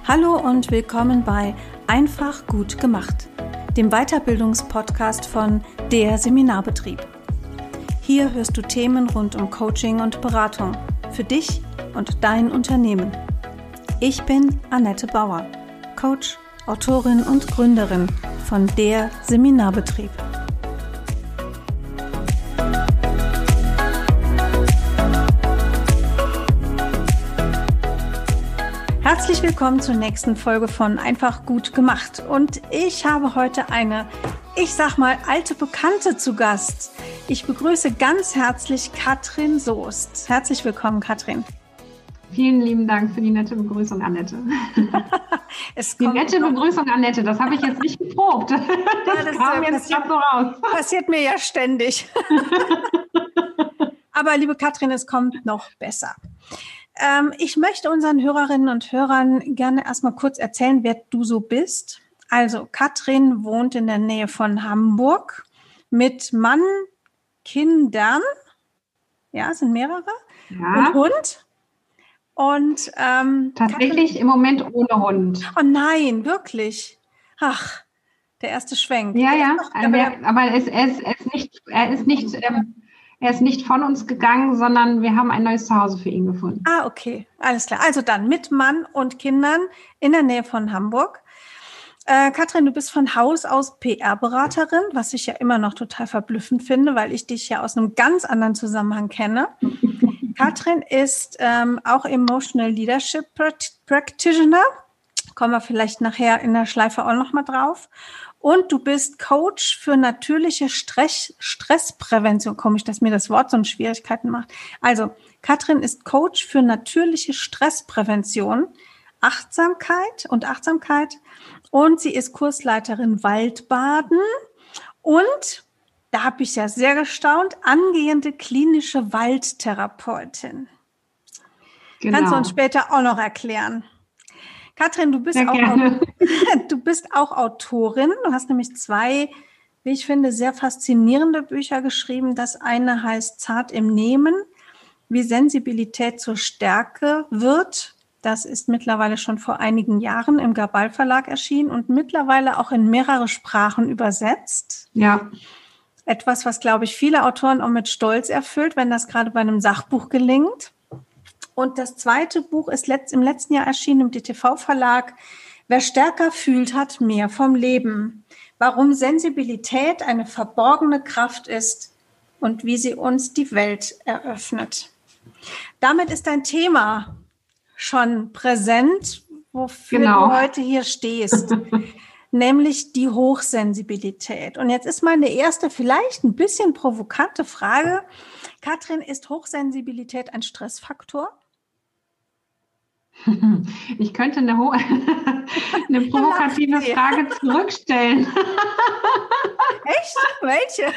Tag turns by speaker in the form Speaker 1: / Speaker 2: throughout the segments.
Speaker 1: Hallo und willkommen bei Einfach gut gemacht, dem Weiterbildungspodcast von der Seminarbetrieb. Hier hörst du Themen rund um Coaching und Beratung für dich und dein Unternehmen. Ich bin Annette Bauer, Coach, Autorin und Gründerin von der Seminarbetrieb. Herzlich willkommen zur nächsten Folge von Einfach gut gemacht. Und ich habe heute eine, alte Bekannte zu Gast. Ich begrüße ganz herzlich Katrin Soest. Herzlich willkommen, Katrin.
Speaker 2: Vielen lieben Dank für die nette Begrüßung, Annette. Die nette Begrüßung, Annette, das habe ich jetzt nicht geprobt.
Speaker 1: Ja, das kam jetzt gerade so raus. Passiert mir ja ständig. Aber liebe Katrin, es kommt noch besser. Ich möchte unseren Hörerinnen und Hörern gerne erstmal kurz erzählen, wer du so bist. Also Katrin wohnt in der Nähe von Hamburg mit Mann, Kindern, ja, sind mehrere, und Hund. Und
Speaker 2: tatsächlich Katrin, im Moment ohne Hund.
Speaker 1: Oh nein, wirklich? Ach, der erste Schwenk.
Speaker 2: Ja, aber er ist nicht von uns gegangen, sondern wir haben ein neues Zuhause für ihn gefunden.
Speaker 1: Ah, okay, alles klar. Also dann mit Mann und Kindern in der Nähe von Hamburg. Katrin, du bist von Haus aus PR-Beraterin, was ich ja immer noch total verblüffend finde, weil ich dich ja aus einem ganz anderen Zusammenhang kenne. Katrin ist auch Emotional Leadership Practitioner. Kommen wir vielleicht nachher in der Schleife auch noch mal drauf. Und du bist Coach für natürliche Stressprävention. Komisch, dass mir das Wort so Schwierigkeiten macht. Also, Katrin ist Coach für natürliche Stressprävention, Achtsamkeit. Und sie ist Kursleiterin Waldbaden. Und, da habe ich ja sehr gestaunt, angehende klinische Waldtherapeutin. Genau. Kannst du uns später auch noch erklären. Katrin, du bist auch Autorin. Du hast nämlich 2, wie ich finde, sehr faszinierende Bücher geschrieben. Das eine heißt Zart im Nehmen, wie Sensibilität zur Stärke wird. Das ist mittlerweile schon vor einigen Jahren im Gabal Verlag erschienen und mittlerweile auch in mehrere Sprachen übersetzt.
Speaker 2: Ja.
Speaker 1: Etwas, was, glaube ich, viele Autoren auch mit Stolz erfüllt, wenn das gerade bei einem Sachbuch gelingt. Und das zweite Buch ist im letzten Jahr erschienen im DTV-Verlag. Wer stärker fühlt, hat mehr vom Leben. Warum Sensibilität eine verborgene Kraft ist und wie sie uns die Welt eröffnet. Damit ist dein Thema schon präsent, wofür du heute hier stehst, nämlich die Hochsensibilität. Und jetzt ist meine erste, vielleicht ein bisschen provokante Frage. Katrin, ist Hochsensibilität ein Stressfaktor?
Speaker 2: Ich könnte eine provokative Frage zurückstellen.
Speaker 1: Echt? Welche?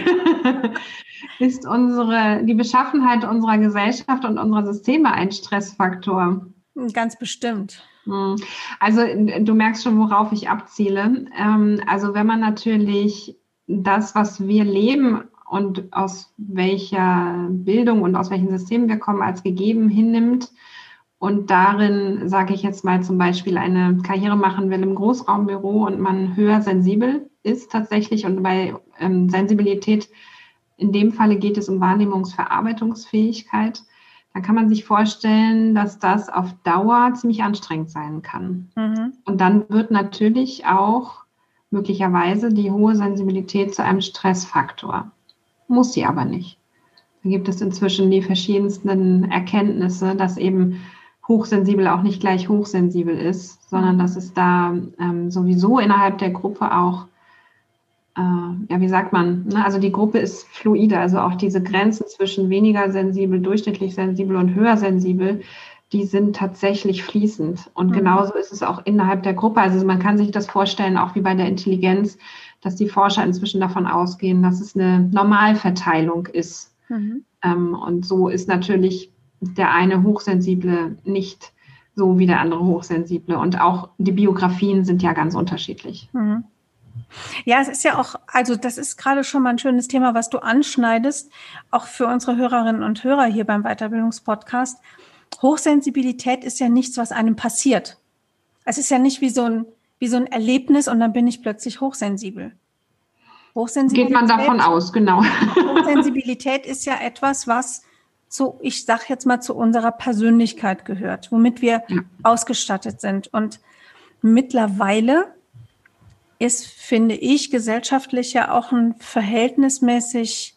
Speaker 2: Ist die Beschaffenheit unserer Gesellschaft und unserer Systeme ein Stressfaktor?
Speaker 1: Ganz bestimmt.
Speaker 2: Also du merkst schon, worauf ich abziele. Also wenn man natürlich das, was wir leben und aus welcher Bildung und aus welchen Systemen wir kommen, als gegeben hinnimmt, und darin, sage ich jetzt mal zum Beispiel, eine Karriere machen will im Großraumbüro und man höher sensibel ist tatsächlich. Und bei Sensibilität, in dem Falle geht es um Wahrnehmungsverarbeitungsfähigkeit. Dann kann man sich vorstellen, dass das auf Dauer ziemlich anstrengend sein kann. Mhm. Und dann wird natürlich auch möglicherweise die hohe Sensibilität zu einem Stressfaktor. Muss sie aber nicht. Da gibt es inzwischen die verschiedensten Erkenntnisse, dass eben hochsensibel auch nicht gleich hochsensibel ist, sondern dass es da sowieso innerhalb der Gruppe auch, also die Gruppe ist fluide, also auch diese Grenzen zwischen weniger sensibel, durchschnittlich sensibel und höher sensibel, die sind tatsächlich fließend. Und genauso ist es auch innerhalb der Gruppe. Also man kann sich das vorstellen, auch wie bei der Intelligenz, dass die Forscher inzwischen davon ausgehen, dass es eine Normalverteilung ist. Mhm. Und so ist natürlich der eine Hochsensible nicht so wie der andere Hochsensible. Und auch die Biografien sind ja ganz unterschiedlich.
Speaker 1: Mhm. Ja, es ist ja auch, also das ist gerade schon mal ein schönes Thema, was du anschneidest, auch für unsere Hörerinnen und Hörer hier beim Weiterbildungspodcast. Hochsensibilität ist ja nichts, was einem passiert. Es ist ja nicht wie so ein Erlebnis und dann bin ich plötzlich hochsensibel.
Speaker 2: Geht man davon aus, genau.
Speaker 1: Hochsensibilität ist ja etwas, was ich sage jetzt mal, zu unserer Persönlichkeit gehört, womit wir ausgestattet sind. Und mittlerweile ist, finde ich, gesellschaftlich ja auch ein verhältnismäßig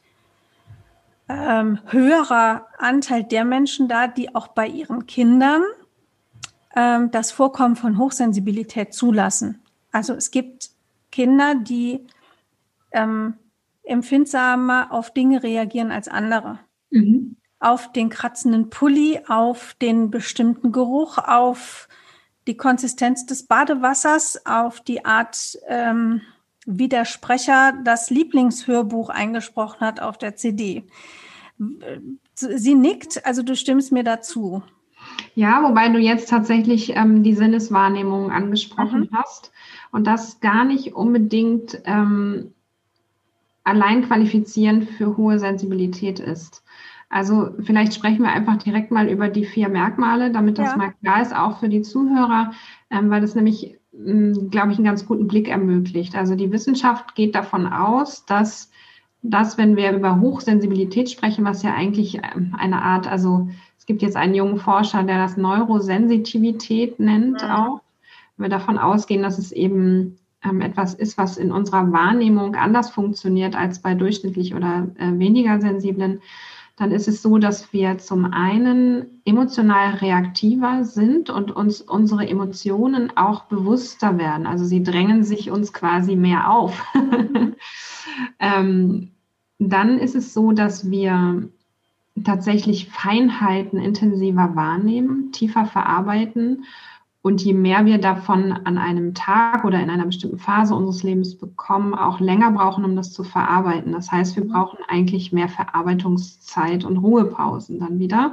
Speaker 1: höherer Anteil der Menschen da, die auch bei ihren Kindern das Vorkommen von Hochsensibilität zulassen. Also es gibt Kinder, die empfindsamer auf Dinge reagieren als andere. Mhm. Auf den kratzenden Pulli, auf den bestimmten Geruch, auf die Konsistenz des Badewassers, auf die Art, wie der Sprecher das Lieblingshörbuch eingesprochen hat auf der CD. Sie nickt, also du stimmst mir dazu.
Speaker 2: Ja, wobei du jetzt tatsächlich die Sinneswahrnehmung angesprochen hast und das gar nicht unbedingt allein qualifizierend für hohe Sensibilität ist. Also vielleicht sprechen wir einfach direkt mal über die 4 Merkmale, damit das mal klar ist, auch für die Zuhörer, weil das nämlich, glaube ich, einen ganz guten Blick ermöglicht. Also die Wissenschaft geht davon aus, dass wenn wir über Hochsensibilität sprechen, was ja eigentlich eine Art, also es gibt jetzt einen jungen Forscher, der das Neurosensitivität nennt auch, wenn wir davon ausgehen, dass es eben etwas ist, was in unserer Wahrnehmung anders funktioniert als bei durchschnittlich oder weniger Sensiblen, dann ist es so, dass wir zum einen emotional reaktiver sind und uns unsere Emotionen auch bewusster werden. Also sie drängen sich uns quasi mehr auf. Dann ist es so, dass wir tatsächlich Feinheiten intensiver wahrnehmen, tiefer verarbeiten. Und je mehr wir davon an einem Tag oder in einer bestimmten Phase unseres Lebens bekommen, auch länger brauchen, um das zu verarbeiten. Das heißt, wir brauchen eigentlich mehr Verarbeitungszeit und Ruhepausen dann wieder.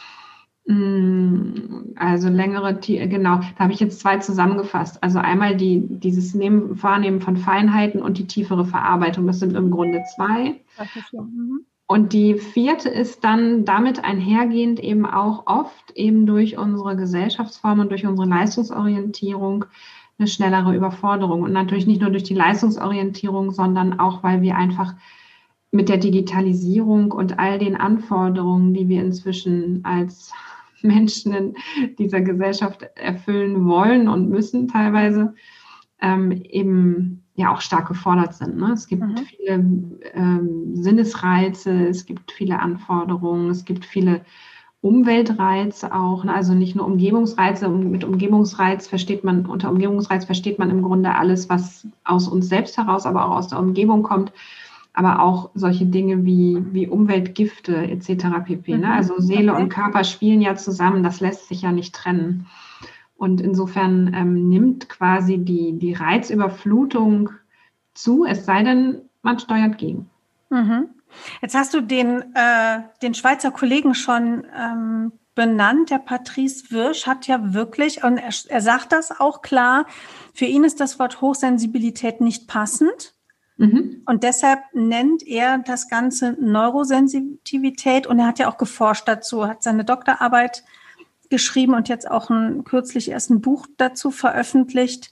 Speaker 2: Also längere, genau, da habe ich jetzt 2 zusammengefasst. Also einmal dieses Wahrnehmen von Feinheiten und die tiefere Verarbeitung. Das sind im Grunde 2. Und die 4. ist dann damit einhergehend eben auch oft eben durch unsere Gesellschaftsform und durch unsere Leistungsorientierung eine schnellere Überforderung. Und natürlich nicht nur durch die Leistungsorientierung, sondern auch, weil wir einfach mit der Digitalisierung und all den Anforderungen, die wir inzwischen als Menschen in dieser Gesellschaft erfüllen wollen und müssen teilweise, eben ja auch stark gefordert sind. Ne? Es gibt viele Sinnesreize, es gibt viele Anforderungen, es gibt viele Umweltreize auch, ne? Also nicht nur Umgebungsreize. Unter Umgebungsreiz versteht man im Grunde alles, was aus uns selbst heraus, aber auch aus der Umgebung kommt, aber auch solche Dinge wie Umweltgifte etc. pp. Ne? Also Seele und Körper spielen ja zusammen, das lässt sich ja nicht trennen. Und insofern nimmt quasi die Reizüberflutung zu, es sei denn, man steuert gegen.
Speaker 1: Jetzt hast du den Schweizer Kollegen schon benannt. Der Patrice Wirsch hat ja wirklich, und er sagt das auch klar, für ihn ist das Wort Hochsensibilität nicht passend. Und deshalb nennt er das Ganze Neurosensitivität. Und er hat ja auch geforscht dazu, hat seine Doktorarbeit geschrieben und jetzt auch kürzlich erst ein Buch dazu veröffentlicht.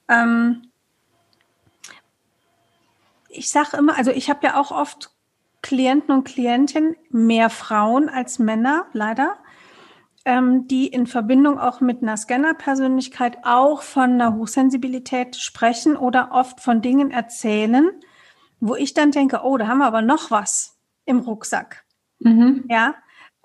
Speaker 1: Ich sage immer, also ich habe ja auch oft Klienten und Klientinnen, mehr Frauen als Männer, leider, die in Verbindung auch mit einer Scanner-Persönlichkeit auch von einer Hochsensibilität sprechen oder oft von Dingen erzählen, wo ich dann denke, oh, da haben wir aber noch was im Rucksack. Ja,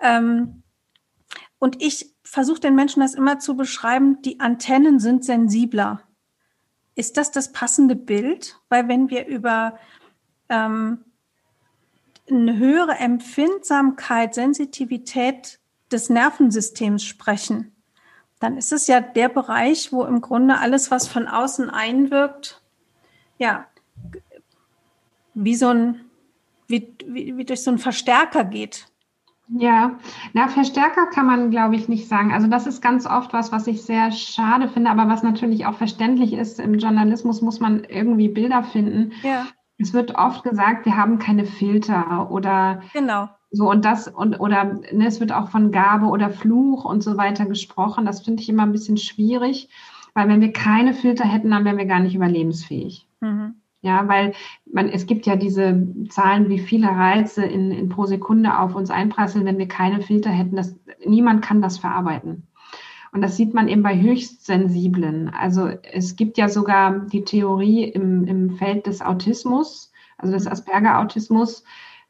Speaker 1: und ich versuche den Menschen das immer zu beschreiben, die Antennen sind sensibler. Ist das passende Bild? Weil wenn wir über eine höhere Empfindsamkeit, Sensitivität des Nervensystems sprechen, dann ist es ja der Bereich, wo im Grunde alles, was von außen einwirkt, ja, wie durch so einen Verstärker geht.
Speaker 2: Ja, Verstärker kann man, glaube ich, nicht sagen. Also das ist ganz oft was ich sehr schade finde, aber was natürlich auch verständlich ist. Im Journalismus muss man irgendwie Bilder finden.
Speaker 1: Ja.
Speaker 2: Es wird oft gesagt, wir haben keine Filter oder so und das oder es wird auch von Gabe oder Fluch und so weiter gesprochen. Das finde ich immer ein bisschen schwierig. Weil wenn wir keine Filter hätten, dann wären wir gar nicht überlebensfähig. Mhm. Ja, weil es gibt ja diese Zahlen, wie viele Reize in pro Sekunde auf uns einprasseln, wenn wir keine Filter hätten. Niemand kann das verarbeiten. Und das sieht man eben bei Höchstsensiblen. Also es gibt ja sogar die Theorie im Feld des Autismus, also des Asperger-Autismus,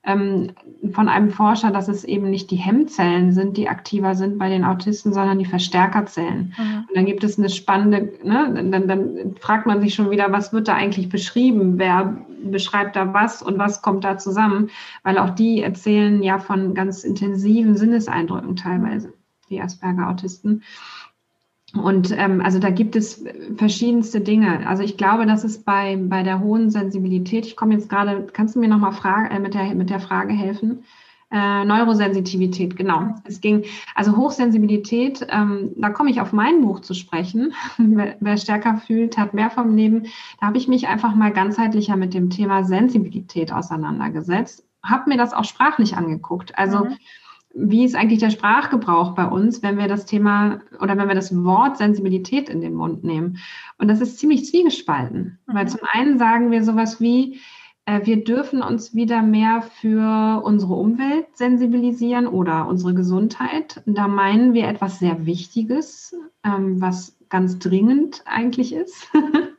Speaker 2: von einem Forscher, dass es eben nicht die Hemmzellen sind, die aktiver sind bei den Autisten, sondern die Verstärkerzellen. Mhm. Und dann gibt es eine spannende, dann fragt man sich schon wieder, was wird da eigentlich beschrieben? Wer beschreibt da was und was kommt da zusammen? Weil auch die erzählen ja von ganz intensiven Sinneseindrücken teilweise, die Asperger-Autisten. Und also da gibt es verschiedenste Dinge. Also ich glaube, dass es bei der hohen Sensibilität, ich komme jetzt gerade, kannst du mir nochmal mit der Frage helfen? Neurosensitivität, genau. Es ging, also Hochsensibilität, da komme ich auf mein Buch zu sprechen. Wer stärker fühlt, hat mehr vom Leben. Da habe ich mich einfach mal ganzheitlicher mit dem Thema Sensibilität auseinandergesetzt, habe mir das auch sprachlich angeguckt. Also wie ist eigentlich der Sprachgebrauch bei uns, wenn wir das Thema oder wenn wir das Wort Sensibilität in den Mund nehmen? Und das ist ziemlich zwiegespalten, weil zum einen sagen wir sowas wie, wir dürfen uns wieder mehr für unsere Umwelt sensibilisieren oder unsere Gesundheit. Da meinen wir etwas sehr Wichtiges, was ganz dringend eigentlich ist.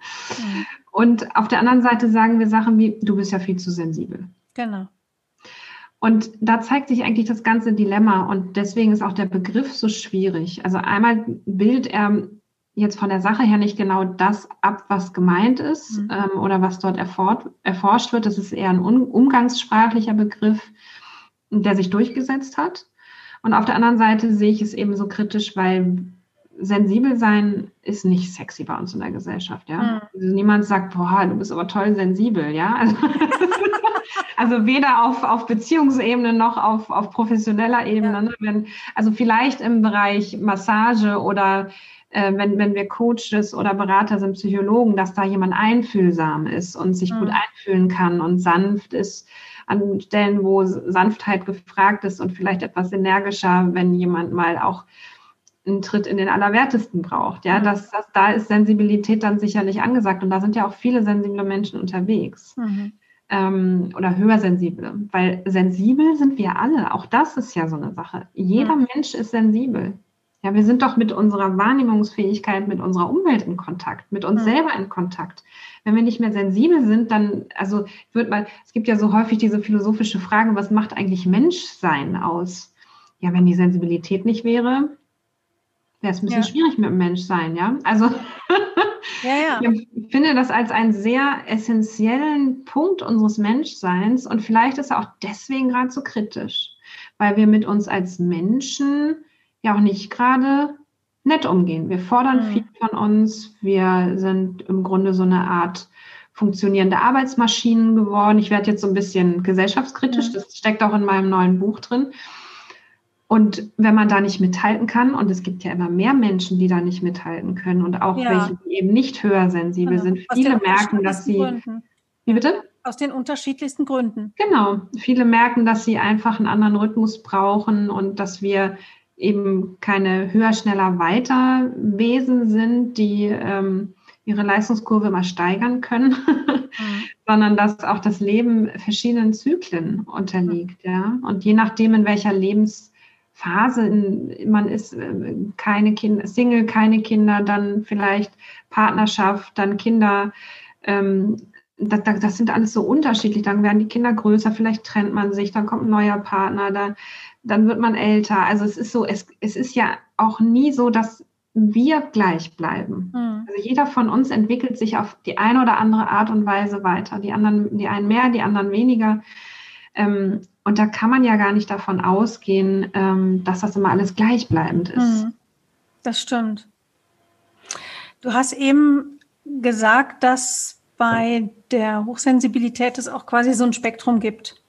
Speaker 2: Und auf der anderen Seite sagen wir Sachen wie, du bist ja viel zu sensibel.
Speaker 1: Genau.
Speaker 2: Und da zeigt sich eigentlich das ganze Dilemma und deswegen ist auch der Begriff so schwierig. Also einmal bildet er jetzt von der Sache her nicht genau das ab, was gemeint ist oder was dort erforscht wird. Das ist eher ein umgangssprachlicher Begriff, der sich durchgesetzt hat. Und auf der anderen Seite sehe ich es eben so kritisch, weil sensibel sein ist nicht sexy bei uns in der Gesellschaft. Ja? Also niemand sagt, boah, du bist aber toll sensibel. Ja. Also weder auf Beziehungsebene noch auf professioneller Ebene. Ja. Ne? Also vielleicht im Bereich Massage oder wenn wir Coaches oder Berater sind, Psychologen, dass da jemand einfühlsam ist und sich gut einfühlen kann und sanft ist an Stellen, wo Sanftheit gefragt ist und vielleicht etwas energischer, wenn jemand mal auch einen Tritt in den Allerwertesten braucht. Ja, da ist Sensibilität dann sicherlich angesagt und da sind ja auch viele sensible Menschen unterwegs. Oder höhersensible, weil sensibel sind wir alle. Auch das ist ja so eine Sache. Jeder Mensch ist sensibel. Ja, wir sind doch mit unserer Wahrnehmungsfähigkeit, mit unserer Umwelt in Kontakt, mit uns selber in Kontakt. Wenn wir nicht mehr sensibel sind, dann, also es gibt ja so häufig diese philosophische Frage, was macht eigentlich Menschsein aus? Ja, wenn die Sensibilität nicht wäre, wäre es ein bisschen schwierig mit dem Menschsein, ja? Also ich finde das als einen sehr essentiellen Punkt unseres Menschseins und vielleicht ist er auch deswegen gerade so kritisch, weil wir mit uns als Menschen ja auch nicht gerade nett umgehen. Wir fordern viel von uns, wir sind im Grunde so eine Art funktionierende Arbeitsmaschinen geworden. Ich werde jetzt so ein bisschen gesellschaftskritisch, das steckt auch in meinem neuen Buch drin. Und wenn man da nicht mithalten kann, und es gibt ja immer mehr Menschen, die da nicht mithalten können und auch welche, die eben nicht höhersensibel sind, viele merken, dass sie...
Speaker 1: Gründen.
Speaker 2: Wie bitte?
Speaker 1: Aus den unterschiedlichsten Gründen.
Speaker 2: Genau. Viele merken, dass sie einfach einen anderen Rhythmus brauchen und dass wir eben keine höher, schneller, weiter Wesen sind, die ihre Leistungskurve immer steigern können, sondern dass auch das Leben verschiedenen Zyklen unterliegt. Ja? Und je nachdem, in welcher Lebensphase man ist, keine Kinder, Single, keine Kinder, dann vielleicht Partnerschaft, dann Kinder, das sind alles so unterschiedlich. Dann werden die Kinder größer, vielleicht trennt man sich, dann kommt ein neuer Partner, dann wird man älter. Also es ist so, es ist ja auch nie so, dass wir gleich bleiben. Also jeder von uns entwickelt sich auf die eine oder andere Art und Weise weiter. Die einen mehr, die anderen weniger. Und da kann man ja gar nicht davon ausgehen, dass das immer alles gleichbleibend ist.
Speaker 1: Das stimmt. Du hast eben gesagt, dass bei der Hochsensibilität es auch quasi so ein Spektrum gibt.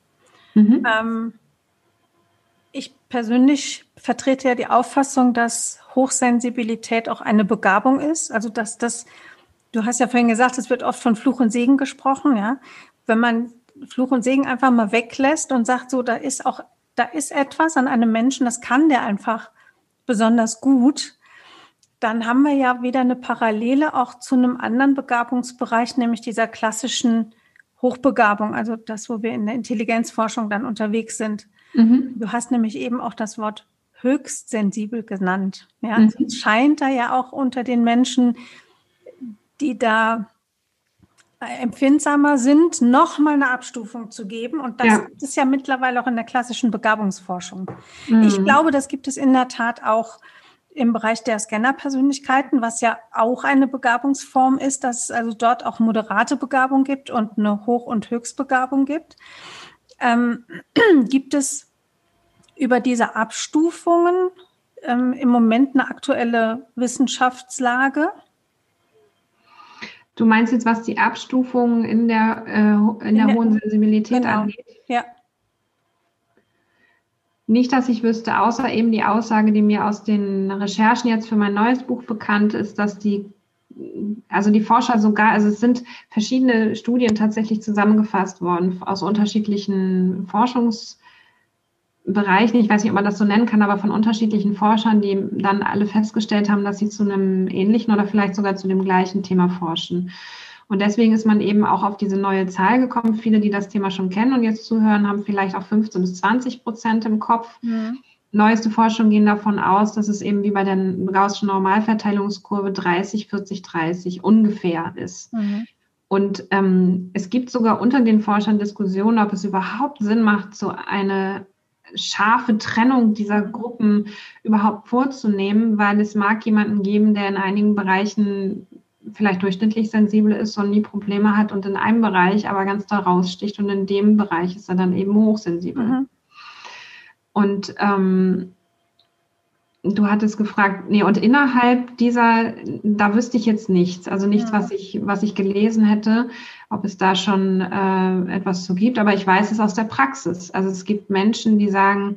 Speaker 1: Ich persönlich vertrete ja die Auffassung, dass Hochsensibilität auch eine Begabung ist. Also du hast ja vorhin gesagt, es wird oft von Fluch und Segen gesprochen, ja. Wenn man Fluch und Segen einfach mal weglässt und sagt, so, da ist etwas an einem Menschen, das kann der einfach besonders gut, dann haben wir ja wieder eine Parallele auch zu einem anderen Begabungsbereich, nämlich dieser klassischen Hochbegabung, also das, wo wir in der Intelligenzforschung dann unterwegs sind. Du hast nämlich eben auch das Wort höchst sensibel genannt. Ja, also es scheint da ja auch unter den Menschen, die da empfindsamer sind, noch mal eine Abstufung zu geben. Und das gibt es ja mittlerweile auch in der klassischen Begabungsforschung. Ich glaube, das gibt es in der Tat auch im Bereich der Scanner-Persönlichkeiten, was ja auch eine Begabungsform ist, dass es also dort auch moderate Begabung gibt und eine Hoch- und Höchstbegabung gibt. Gibt es über diese Abstufungen im Moment eine aktuelle Wissenschaftslage?
Speaker 2: Du meinst jetzt, was die Abstufungen in der hohen Sensibilität angeht?
Speaker 1: Ja.
Speaker 2: Nicht, dass ich wüsste, außer eben die Aussage, die mir aus den Recherchen jetzt für mein neues Buch bekannt ist, dass die Forscher sogar, also es sind verschiedene Studien tatsächlich zusammengefasst worden aus unterschiedlichen Forschungsbereichen. Ich weiß nicht, ob man das so nennen kann, aber von unterschiedlichen Forschern, die dann alle festgestellt haben, dass sie zu einem ähnlichen oder vielleicht sogar zu dem gleichen Thema forschen. Und deswegen ist man eben auch auf diese neue Zahl gekommen. Viele, die das Thema schon kennen und jetzt zuhören, haben vielleicht auch 15-20% im Kopf. Neueste Forschungen gehen davon aus, dass es eben wie bei der Gaußschen Normalverteilungskurve 30-40-30 ungefähr ist. Und es gibt sogar unter den Forschern Diskussionen, ob es überhaupt Sinn macht, so eine scharfe Trennung dieser Gruppen überhaupt vorzunehmen, weil es mag jemanden geben, der in einigen Bereichen vielleicht durchschnittlich sensibel ist und nie Probleme hat und in einem Bereich aber ganz da raussticht und in dem Bereich ist er dann eben hochsensibel. Und du hattest gefragt, und innerhalb dieser, da wüsste ich jetzt nichts, also nichts, was ich gelesen hätte, ob es da schon etwas zu gibt, aber ich weiß es aus der Praxis. Also es gibt Menschen, die sagen,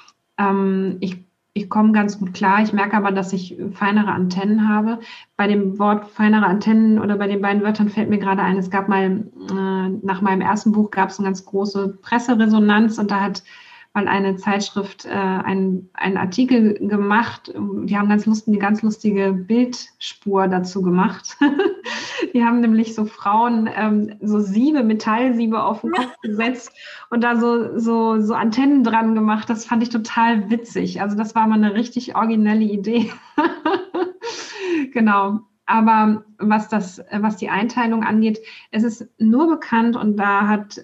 Speaker 2: ich komme ganz gut klar, ich merke aber, dass ich feinere Antennen habe. Bei dem Wort feinere Antennen oder bei den beiden Wörtern fällt mir gerade ein, es gab mal, nach meinem ersten Buch gab es eine ganz große Presseresonanz und da hat mal eine Zeitschrift einen Artikel gemacht. Die haben eine ganz lustige Bildspur dazu gemacht. Die haben nämlich so Frauen so Metallsiebe auf den Kopf gesetzt und da so Antennen dran gemacht. Das fand ich total witzig. Also das war mal eine richtig originelle Idee. Genau. Aber was die Einteilung angeht, es ist nur bekannt und da hat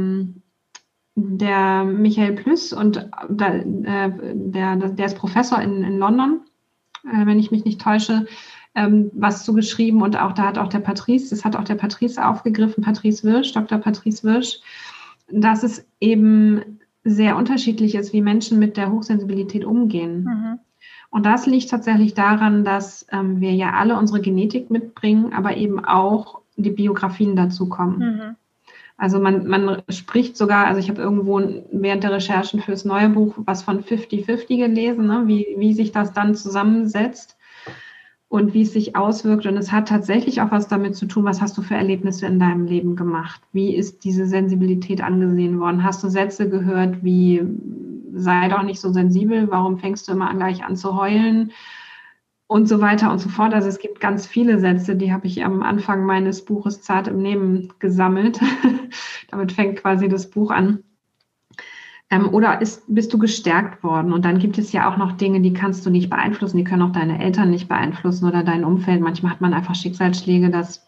Speaker 2: der Michael Plüss und der ist Professor in London, wenn ich mich nicht täusche, was zu geschrieben und auch da hat auch der Patrice aufgegriffen, Dr. Patrice Wirsch, dass es eben sehr unterschiedlich ist, wie Menschen mit der Hochsensibilität umgehen. Und das liegt tatsächlich daran, dass wir ja alle unsere Genetik mitbringen, aber eben auch die Biografien dazukommen. Also man spricht sogar, also ich habe irgendwo während der Recherchen fürs neue Buch was von 50-50 gelesen, ne, wie sich das dann zusammensetzt und wie es sich auswirkt. Und es hat tatsächlich auch was damit zu tun, was hast du für Erlebnisse in deinem Leben gemacht? Wie ist diese Sensibilität angesehen worden? Hast du Sätze gehört wie, sei doch nicht so sensibel, warum fängst du immer gleich an zu heulen? Und so weiter und so fort. Also es gibt ganz viele Sätze, die habe ich am Anfang meines Buches Zart im Nehmen gesammelt. Damit fängt quasi das Buch an. Oder bist du gestärkt worden? Und dann gibt es ja auch noch Dinge, die kannst du nicht beeinflussen. Die können auch deine Eltern nicht beeinflussen oder dein Umfeld. Manchmal hat man einfach Schicksalsschläge, das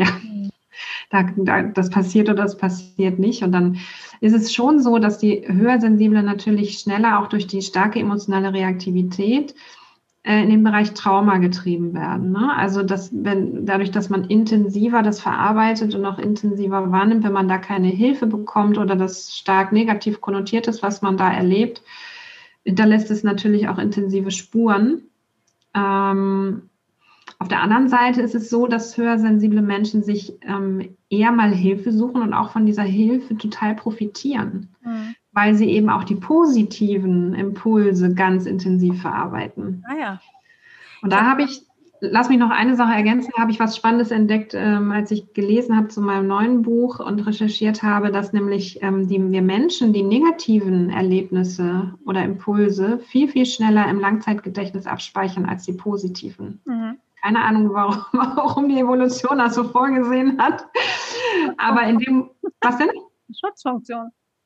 Speaker 2: passiert oder das passiert nicht. Und dann ist es schon so, dass die Höhersensiblen natürlich schneller auch durch die starke emotionale Reaktivität in den Bereich Trauma getrieben werden. Ne? Also dadurch, dass man intensiver das verarbeitet und auch intensiver wahrnimmt, wenn man da keine Hilfe bekommt oder das stark negativ konnotiert ist, was man da erlebt, da lässt es natürlich auch intensive Spuren. Auf der anderen Seite ist es so, dass höhersensible Menschen sich eher mal Hilfe suchen und auch von dieser Hilfe total profitieren. Weil sie eben auch die positiven Impulse ganz intensiv verarbeiten.
Speaker 1: Ah ja.
Speaker 2: Und da habe ich lass mich noch eine Sache ergänzen. Da habe ich was Spannendes entdeckt, als ich gelesen habe zu meinem neuen Buch und recherchiert habe, dass nämlich wir Menschen die negativen Erlebnisse oder Impulse viel, viel schneller im Langzeitgedächtnis abspeichern als die positiven. Mhm. Keine Ahnung, warum die Evolution das so vorgesehen hat. Aber was denn?
Speaker 1: Schutzfunktion.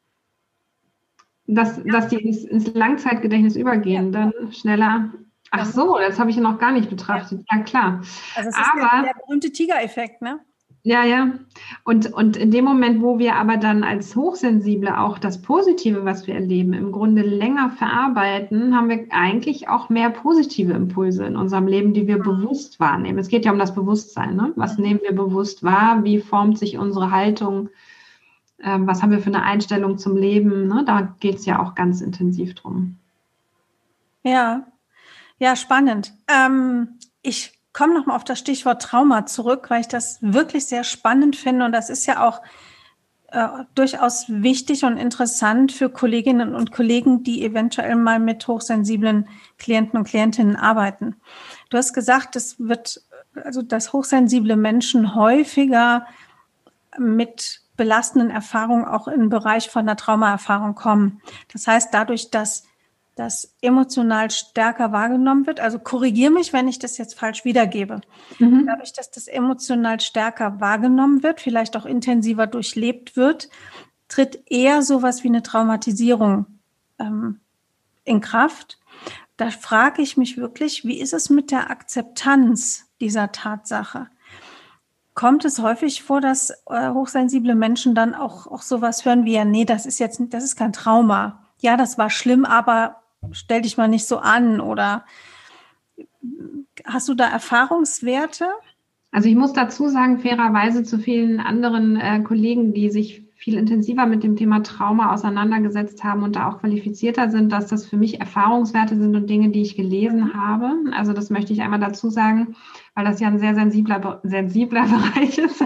Speaker 2: Dass die ins Langzeitgedächtnis übergehen, dann schneller. Ach so, das habe ich noch gar nicht betrachtet. Ja, klar.
Speaker 1: Also es ist der berühmte Tigereffekt, ne?
Speaker 2: Ja. Und in dem Moment, wo wir aber dann als Hochsensible auch das Positive, was wir erleben, im Grunde länger verarbeiten, haben wir eigentlich auch mehr positive Impulse in unserem Leben, die wir bewusst wahrnehmen. Es geht ja um das Bewusstsein, ne? Was nehmen wir bewusst wahr? Wie formt sich unsere Haltung? Was haben wir für eine Einstellung zum Leben? Ne? Da geht es ja auch ganz intensiv drum.
Speaker 1: Ja, spannend. Ich komme nochmal auf das Stichwort Trauma zurück, weil ich das wirklich sehr spannend finde. Und das ist ja auch durchaus wichtig und interessant für Kolleginnen und Kollegen, die eventuell mal mit hochsensiblen Klienten und Klientinnen arbeiten. Du hast gesagt, dass hochsensible Menschen häufiger mit belastenden Erfahrungen auch im Bereich von einer Traumaerfahrung kommen. Das heißt, dadurch, dass das emotional stärker wahrgenommen wird, also korrigiere mich, wenn ich das jetzt falsch wiedergebe, dadurch, dass das emotional stärker wahrgenommen wird, vielleicht auch intensiver durchlebt wird, tritt eher sowas wie eine Traumatisierung in Kraft. Da frage ich mich wirklich, wie ist es mit der Akzeptanz dieser Tatsache? Kommt es häufig vor, dass hochsensible Menschen dann auch sowas hören wie, ja, nee, das ist kein Trauma. Ja, das war schlimm, aber stell dich mal nicht so an. Oder hast du da Erfahrungswerte?
Speaker 2: Also ich muss dazu sagen, fairerweise zu vielen anderen Kollegen, die sich viel intensiver mit dem Thema Trauma auseinandergesetzt haben und da auch qualifizierter sind, dass das für mich Erfahrungswerte sind und Dinge, die ich gelesen habe. Also das möchte ich einmal dazu sagen, weil das ja ein sehr sensibler Bereich ist.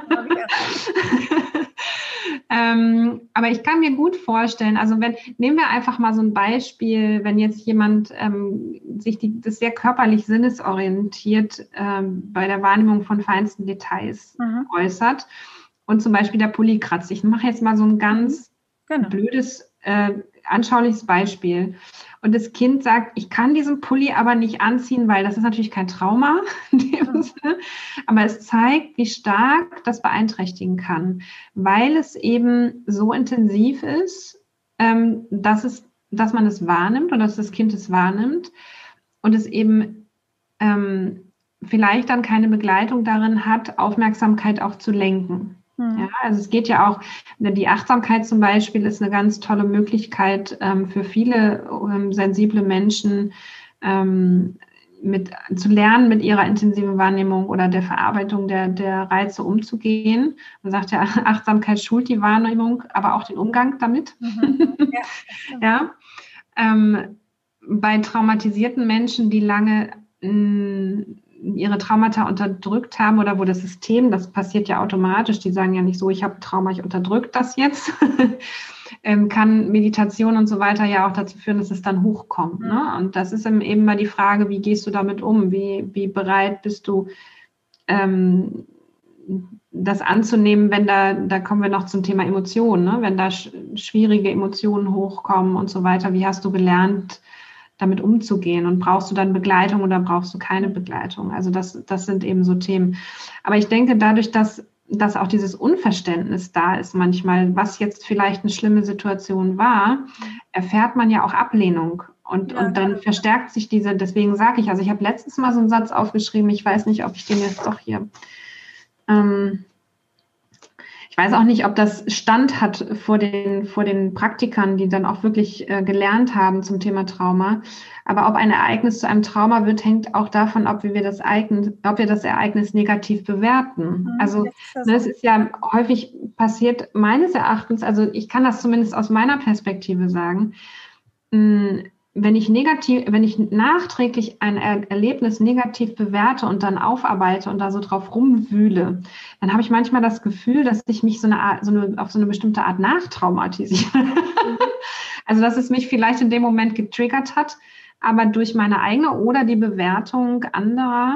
Speaker 2: Aber ich kann mir gut vorstellen, also nehmen wir einfach mal so ein Beispiel, wenn jetzt jemand sich das sehr körperlich sinnesorientiert bei der Wahrnehmung von feinsten Details äußert und zum Beispiel der Pulli kratzt. Ich mache jetzt mal so ein ganz blödes, anschauliches Beispiel. Und das Kind sagt, ich kann diesen Pulli aber nicht anziehen, weil das ist natürlich kein Trauma in dem Sinne, aber es zeigt, wie stark das beeinträchtigen kann, weil es eben so intensiv ist, dass man es wahrnimmt oder dass das Kind es wahrnimmt und es eben vielleicht dann keine Begleitung darin hat, Aufmerksamkeit auch zu lenken. Ja, also es geht ja auch, die Achtsamkeit zum Beispiel ist eine ganz tolle Möglichkeit für viele sensible Menschen zu lernen, mit ihrer intensiven Wahrnehmung oder der Verarbeitung der Reize umzugehen. Man sagt ja, Achtsamkeit schult die Wahrnehmung, aber auch den Umgang damit. Ja. Bei traumatisierten Menschen, die lange ihre Traumata unterdrückt haben oder wo das System, das passiert ja automatisch, die sagen ja nicht so, ich habe Trauma, ich unterdrücke das jetzt, kann Meditation und so weiter ja auch dazu führen, dass es dann hochkommt. Ne? Und das ist eben mal die Frage, wie gehst du damit um? Wie bereit bist du, das anzunehmen, wenn da kommen wir noch zum Thema Emotionen, ne? Wenn da schwierige Emotionen hochkommen und so weiter, wie hast du gelernt, damit umzugehen und brauchst du dann Begleitung oder brauchst du keine Begleitung? Also das sind eben so Themen. Aber ich denke, dadurch, dass auch dieses Unverständnis da ist manchmal, was jetzt vielleicht eine schlimme Situation war, erfährt man ja auch Ablehnung. Und dann verstärkt sich deswegen sage ich, also ich habe letztens mal so einen Satz aufgeschrieben, ich weiß nicht, ob ich den jetzt doch hier... Ich weiß auch nicht, ob das Stand hat vor den Praktikern, die dann auch wirklich gelernt haben zum Thema Trauma. Aber ob ein Ereignis zu einem Trauma wird, hängt auch davon, ob wir das Ereignis negativ bewerten. Also es ist ja häufig passiert, meines Erachtens, also ich kann das zumindest aus meiner Perspektive sagen, wenn ich nachträglich ein Erlebnis negativ bewerte und dann aufarbeite und da so drauf rumwühle, dann habe ich manchmal das Gefühl, dass ich mich auf so eine bestimmte Art nachtraumatisiere. Also, dass es mich vielleicht in dem Moment getriggert hat, aber durch meine eigene oder die Bewertung anderer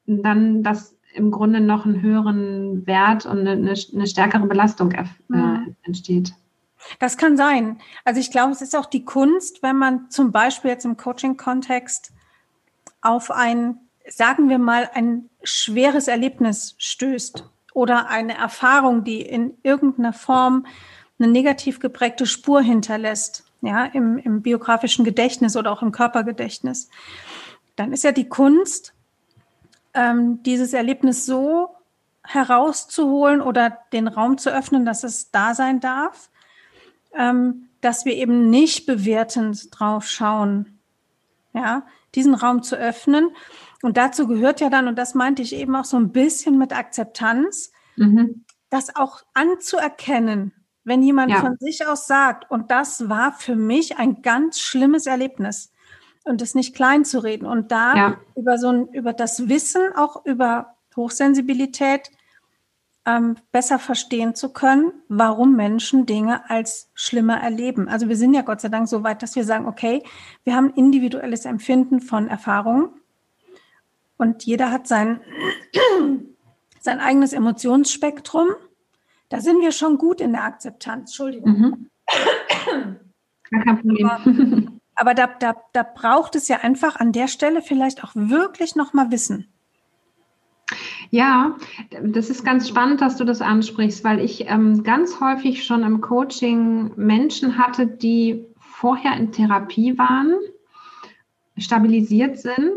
Speaker 2: dann das im Grunde noch einen höheren Wert und eine stärkere Belastung entsteht.
Speaker 1: Das kann sein. Also ich glaube, es ist auch die Kunst, wenn man zum Beispiel jetzt im Coaching-Kontext auf sagen wir mal, ein schweres Erlebnis stößt oder eine Erfahrung, die in irgendeiner Form eine negativ geprägte Spur hinterlässt, ja, im biografischen Gedächtnis oder auch im Körpergedächtnis. Dann ist ja die Kunst, dieses Erlebnis so herauszuholen oder den Raum zu öffnen, dass es da sein darf, dass wir eben nicht bewertend drauf schauen, ja, diesen Raum zu öffnen. Und dazu gehört ja dann, und das meinte ich eben auch so ein bisschen mit Akzeptanz, das auch anzuerkennen, wenn jemand von sich aus sagt, und das war für mich ein ganz schlimmes Erlebnis, und es nicht klein zu reden und da über das Wissen, auch über Hochsensibilität, besser verstehen zu können, warum Menschen Dinge als schlimmer erleben. Also wir sind ja Gott sei Dank so weit, dass wir sagen, okay, wir haben individuelles Empfinden von Erfahrungen und jeder hat sein eigenes Emotionsspektrum. Da sind wir schon gut in der Akzeptanz. Entschuldigung.
Speaker 2: Kein Problem.
Speaker 1: Aber da braucht es ja einfach an der Stelle vielleicht auch wirklich nochmal Wissen.
Speaker 2: Ja, das ist ganz spannend, dass du das ansprichst, weil ich ganz häufig schon im Coaching Menschen hatte, die vorher in Therapie waren, stabilisiert sind,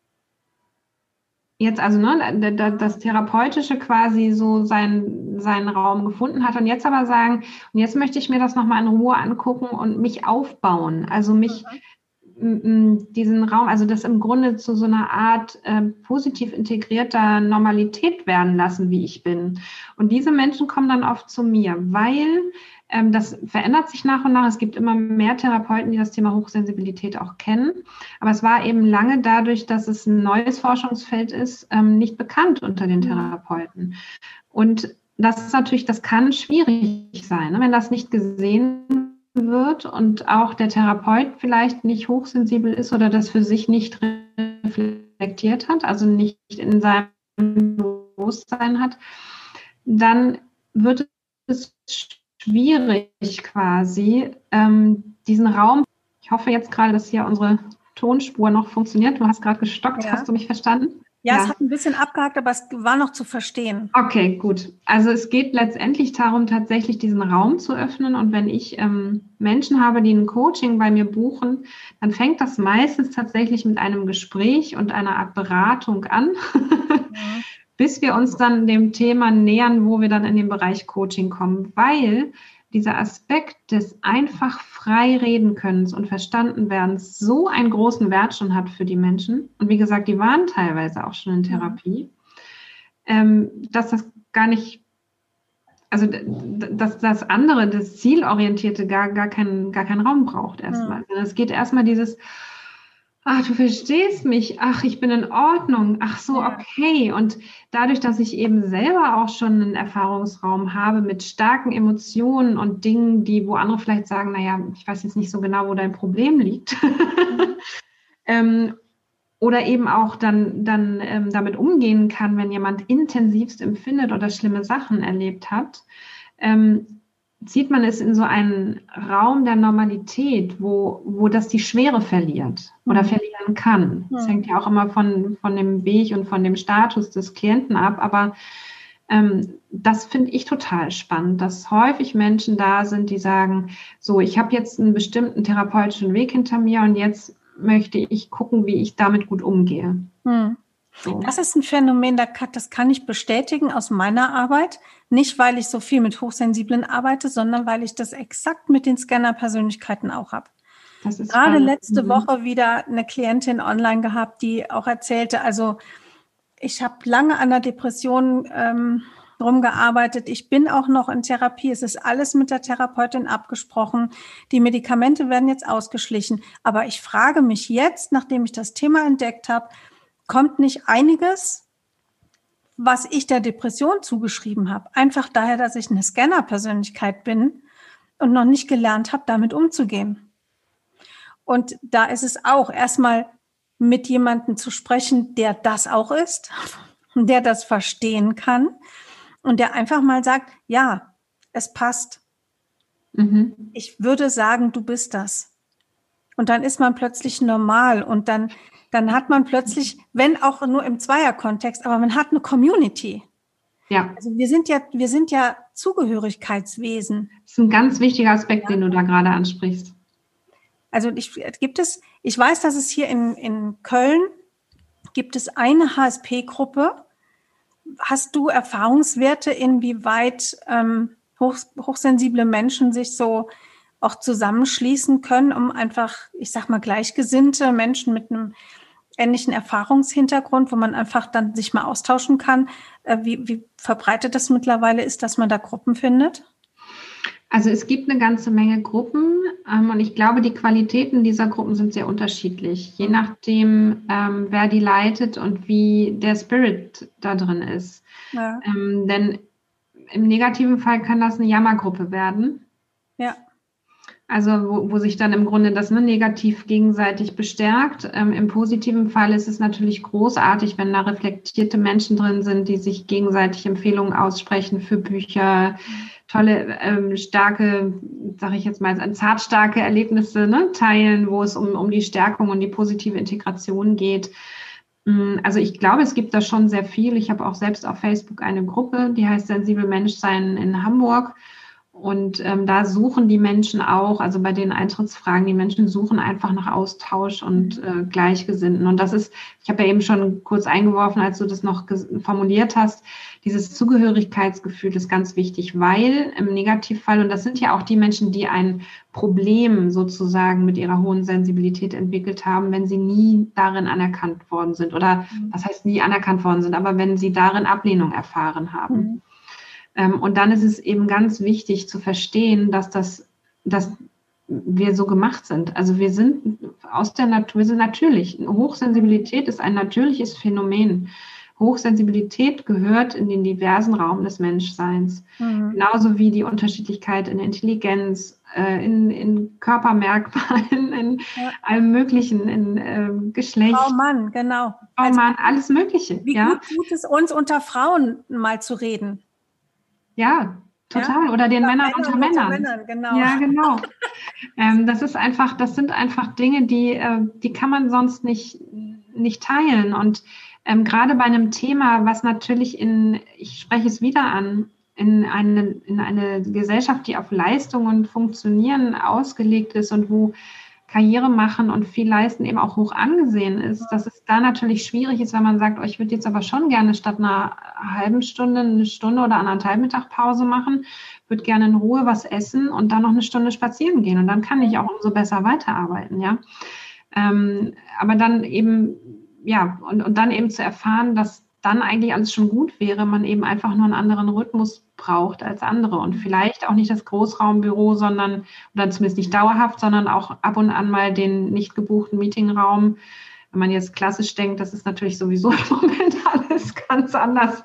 Speaker 2: jetzt also das Therapeutische quasi so seinen Raum gefunden hat und jetzt aber sagen, und jetzt möchte ich mir das nochmal in Ruhe angucken und mich aufbauen, also mich diesen Raum, also das im Grunde zu so einer Art positiv integrierter Normalität werden lassen, wie ich bin. Und diese Menschen kommen dann oft zu mir, weil das verändert sich nach und nach. Es gibt immer mehr Therapeuten, die das Thema Hochsensibilität auch kennen. Aber es war eben lange dadurch, dass es ein neues Forschungsfeld ist, nicht bekannt unter den Therapeuten. Und das ist natürlich, das kann schwierig sein, ne, wenn das nicht gesehen wird und auch der Therapeut vielleicht nicht hochsensibel ist oder das für sich nicht reflektiert hat, also nicht in seinem Bewusstsein hat, dann wird es schwierig quasi, diesen Raum, ich hoffe jetzt gerade, dass hier unsere Tonspur noch funktioniert, du hast gerade gestockt, hast du mich verstanden?
Speaker 1: Ja, es hat ein bisschen abgehakt, aber es war noch zu verstehen.
Speaker 2: Okay, gut. Also es geht letztendlich darum, tatsächlich diesen Raum zu öffnen. Und wenn ich Menschen habe, die ein Coaching bei mir buchen, dann fängt das meistens tatsächlich mit einem Gespräch und einer Art Beratung an, bis wir uns dann dem Thema nähern, wo wir dann in den Bereich Coaching kommen. Weil dieser Aspekt des einfach frei reden Könnens und verstanden Werdens so einen großen Wert schon hat für die Menschen. Und wie gesagt, die waren teilweise auch schon in Therapie, dass das gar nicht, also dass das andere, das Zielorientierte gar keinen Raum braucht erstmal. Es geht erstmal dieses, ach, du verstehst mich, ach, ich bin in Ordnung, ach so, okay. Und dadurch, dass ich eben selber auch schon einen Erfahrungsraum habe mit starken Emotionen und Dingen, wo andere vielleicht sagen, naja, ich weiß jetzt nicht so genau, wo dein Problem liegt. Oder eben auch dann damit umgehen kann, wenn jemand intensivst empfindet oder schlimme Sachen erlebt hat, zieht man es in so einen Raum der Normalität, wo das die Schwere verliert oder verlieren kann. Das hängt ja auch immer von dem Weg und von dem Status des Klienten ab, aber das finde ich total spannend, dass häufig Menschen da sind, die sagen, so, ich habe jetzt einen bestimmten therapeutischen Weg hinter mir und jetzt möchte ich gucken, wie ich damit gut umgehe. So.
Speaker 1: Das ist ein Phänomen, das kann ich bestätigen aus meiner Arbeit. Nicht, weil ich so viel mit Hochsensiblen arbeite, sondern weil ich das exakt mit den Scanner-Persönlichkeiten auch habe. Gerade letzte Woche wieder eine Klientin online gehabt, die auch erzählte, also ich habe lange an der Depression rumgearbeitet. Ich bin auch noch in Therapie. Es ist alles mit der Therapeutin abgesprochen. Die Medikamente werden jetzt ausgeschlichen. Aber ich frage mich jetzt, nachdem ich das Thema entdeckt habe, kommt nicht einiges, was ich der Depression zugeschrieben habe? Einfach daher, dass ich eine Scanner-Persönlichkeit bin und noch nicht gelernt habe, damit umzugehen. Und da ist es auch erstmal mit jemandem zu sprechen, der das auch ist, der das verstehen kann und der einfach mal sagt, ja, es passt. Ich würde sagen, du bist das. Und dann ist man plötzlich normal und dann hat man plötzlich, wenn auch nur im Zweierkontext, aber man hat eine Community.
Speaker 2: Ja.
Speaker 1: Also wir sind ja Zugehörigkeitswesen.
Speaker 2: Das ist ein ganz wichtiger Aspekt, den du da gerade ansprichst.
Speaker 1: Also ich weiß, dass es hier in Köln gibt es eine HSP-Gruppe. Hast du Erfahrungswerte, inwieweit hochsensible Menschen sich so auch zusammenschließen können, um einfach, ich sag mal, gleichgesinnte Menschen mit einem ähnlichen Erfahrungshintergrund, wo man einfach dann sich mal austauschen kann? Wie verbreitet das mittlerweile ist, dass man da Gruppen findet?
Speaker 2: Also es gibt eine ganze Menge Gruppen und ich glaube, die Qualitäten dieser Gruppen sind sehr unterschiedlich, je nachdem, wer die leitet und wie der Spirit da drin ist. Ja. Denn im negativen Fall kann das eine Jammergruppe werden.
Speaker 1: Ja.
Speaker 2: Also wo sich dann im Grunde das negativ gegenseitig bestärkt. Im positiven Fall ist es natürlich großartig, wenn da reflektierte Menschen drin sind, die sich gegenseitig Empfehlungen aussprechen für Bücher, tolle, starke, sage ich jetzt mal, zartstarke Erlebnisse teilen, wo es um die Stärkung und die positive Integration geht. Also ich glaube, es gibt da schon sehr viel. Ich habe auch selbst auf Facebook eine Gruppe, die heißt Sensibel Menschsein in Hamburg. Und da suchen die Menschen auch, also bei den Eintrittsfragen, die Menschen suchen einfach nach Austausch und Gleichgesinnten. Und das ist, ich habe ja eben schon kurz eingeworfen, als du das noch formuliert hast, dieses Zugehörigkeitsgefühl ist ganz wichtig, weil im Negativfall, und das sind ja auch die Menschen, die ein Problem sozusagen mit ihrer hohen Sensibilität entwickelt haben, wenn sie nie darin anerkannt worden sind oder was heißt nie anerkannt worden sind, aber wenn sie darin Ablehnung erfahren haben. Und dann ist es eben ganz wichtig zu verstehen, dass wir so gemacht sind. Also wir sind aus der Natur, wir sind natürlich. Hochsensibilität ist ein natürliches Phänomen. Hochsensibilität gehört in den diversen Raum des Menschseins. Genauso wie die Unterschiedlichkeit in Intelligenz, in Körpermerkmalen, in allem Möglichen, in Geschlecht.
Speaker 1: Frau, Mann, genau.
Speaker 2: Frau, Mann, alles Mögliche.
Speaker 1: Wie gut tut es uns, unter Frauen mal zu reden?
Speaker 2: Ja, total. Ja? Oder den Männern unter Männern.
Speaker 1: Genau.
Speaker 2: Ja, genau. Das sind einfach Dinge, die kann man sonst nicht teilen. Und gerade bei einem Thema, was natürlich ich spreche es wieder an, in eine Gesellschaft, die auf Leistung und Funktionieren ausgelegt ist und wo Karriere machen und viel leisten eben auch hoch angesehen ist, dass es da natürlich schwierig ist, wenn man sagt, ich würde jetzt aber schon gerne statt einer halben Stunde eine Stunde oder 1,5 Mittagpause machen, würde gerne in Ruhe was essen und dann noch eine Stunde spazieren gehen und dann kann ich auch umso besser weiterarbeiten, ja. Aber dann eben, ja, und dann eben zu erfahren, dass dann eigentlich alles schon gut wäre, man eben einfach nur einen anderen Rhythmus braucht als andere und vielleicht auch nicht das Großraumbüro, oder zumindest nicht dauerhaft, sondern auch ab und an mal den nicht gebuchten Meetingraum. Wenn man jetzt klassisch denkt, das ist natürlich sowieso im Moment alles ganz anders,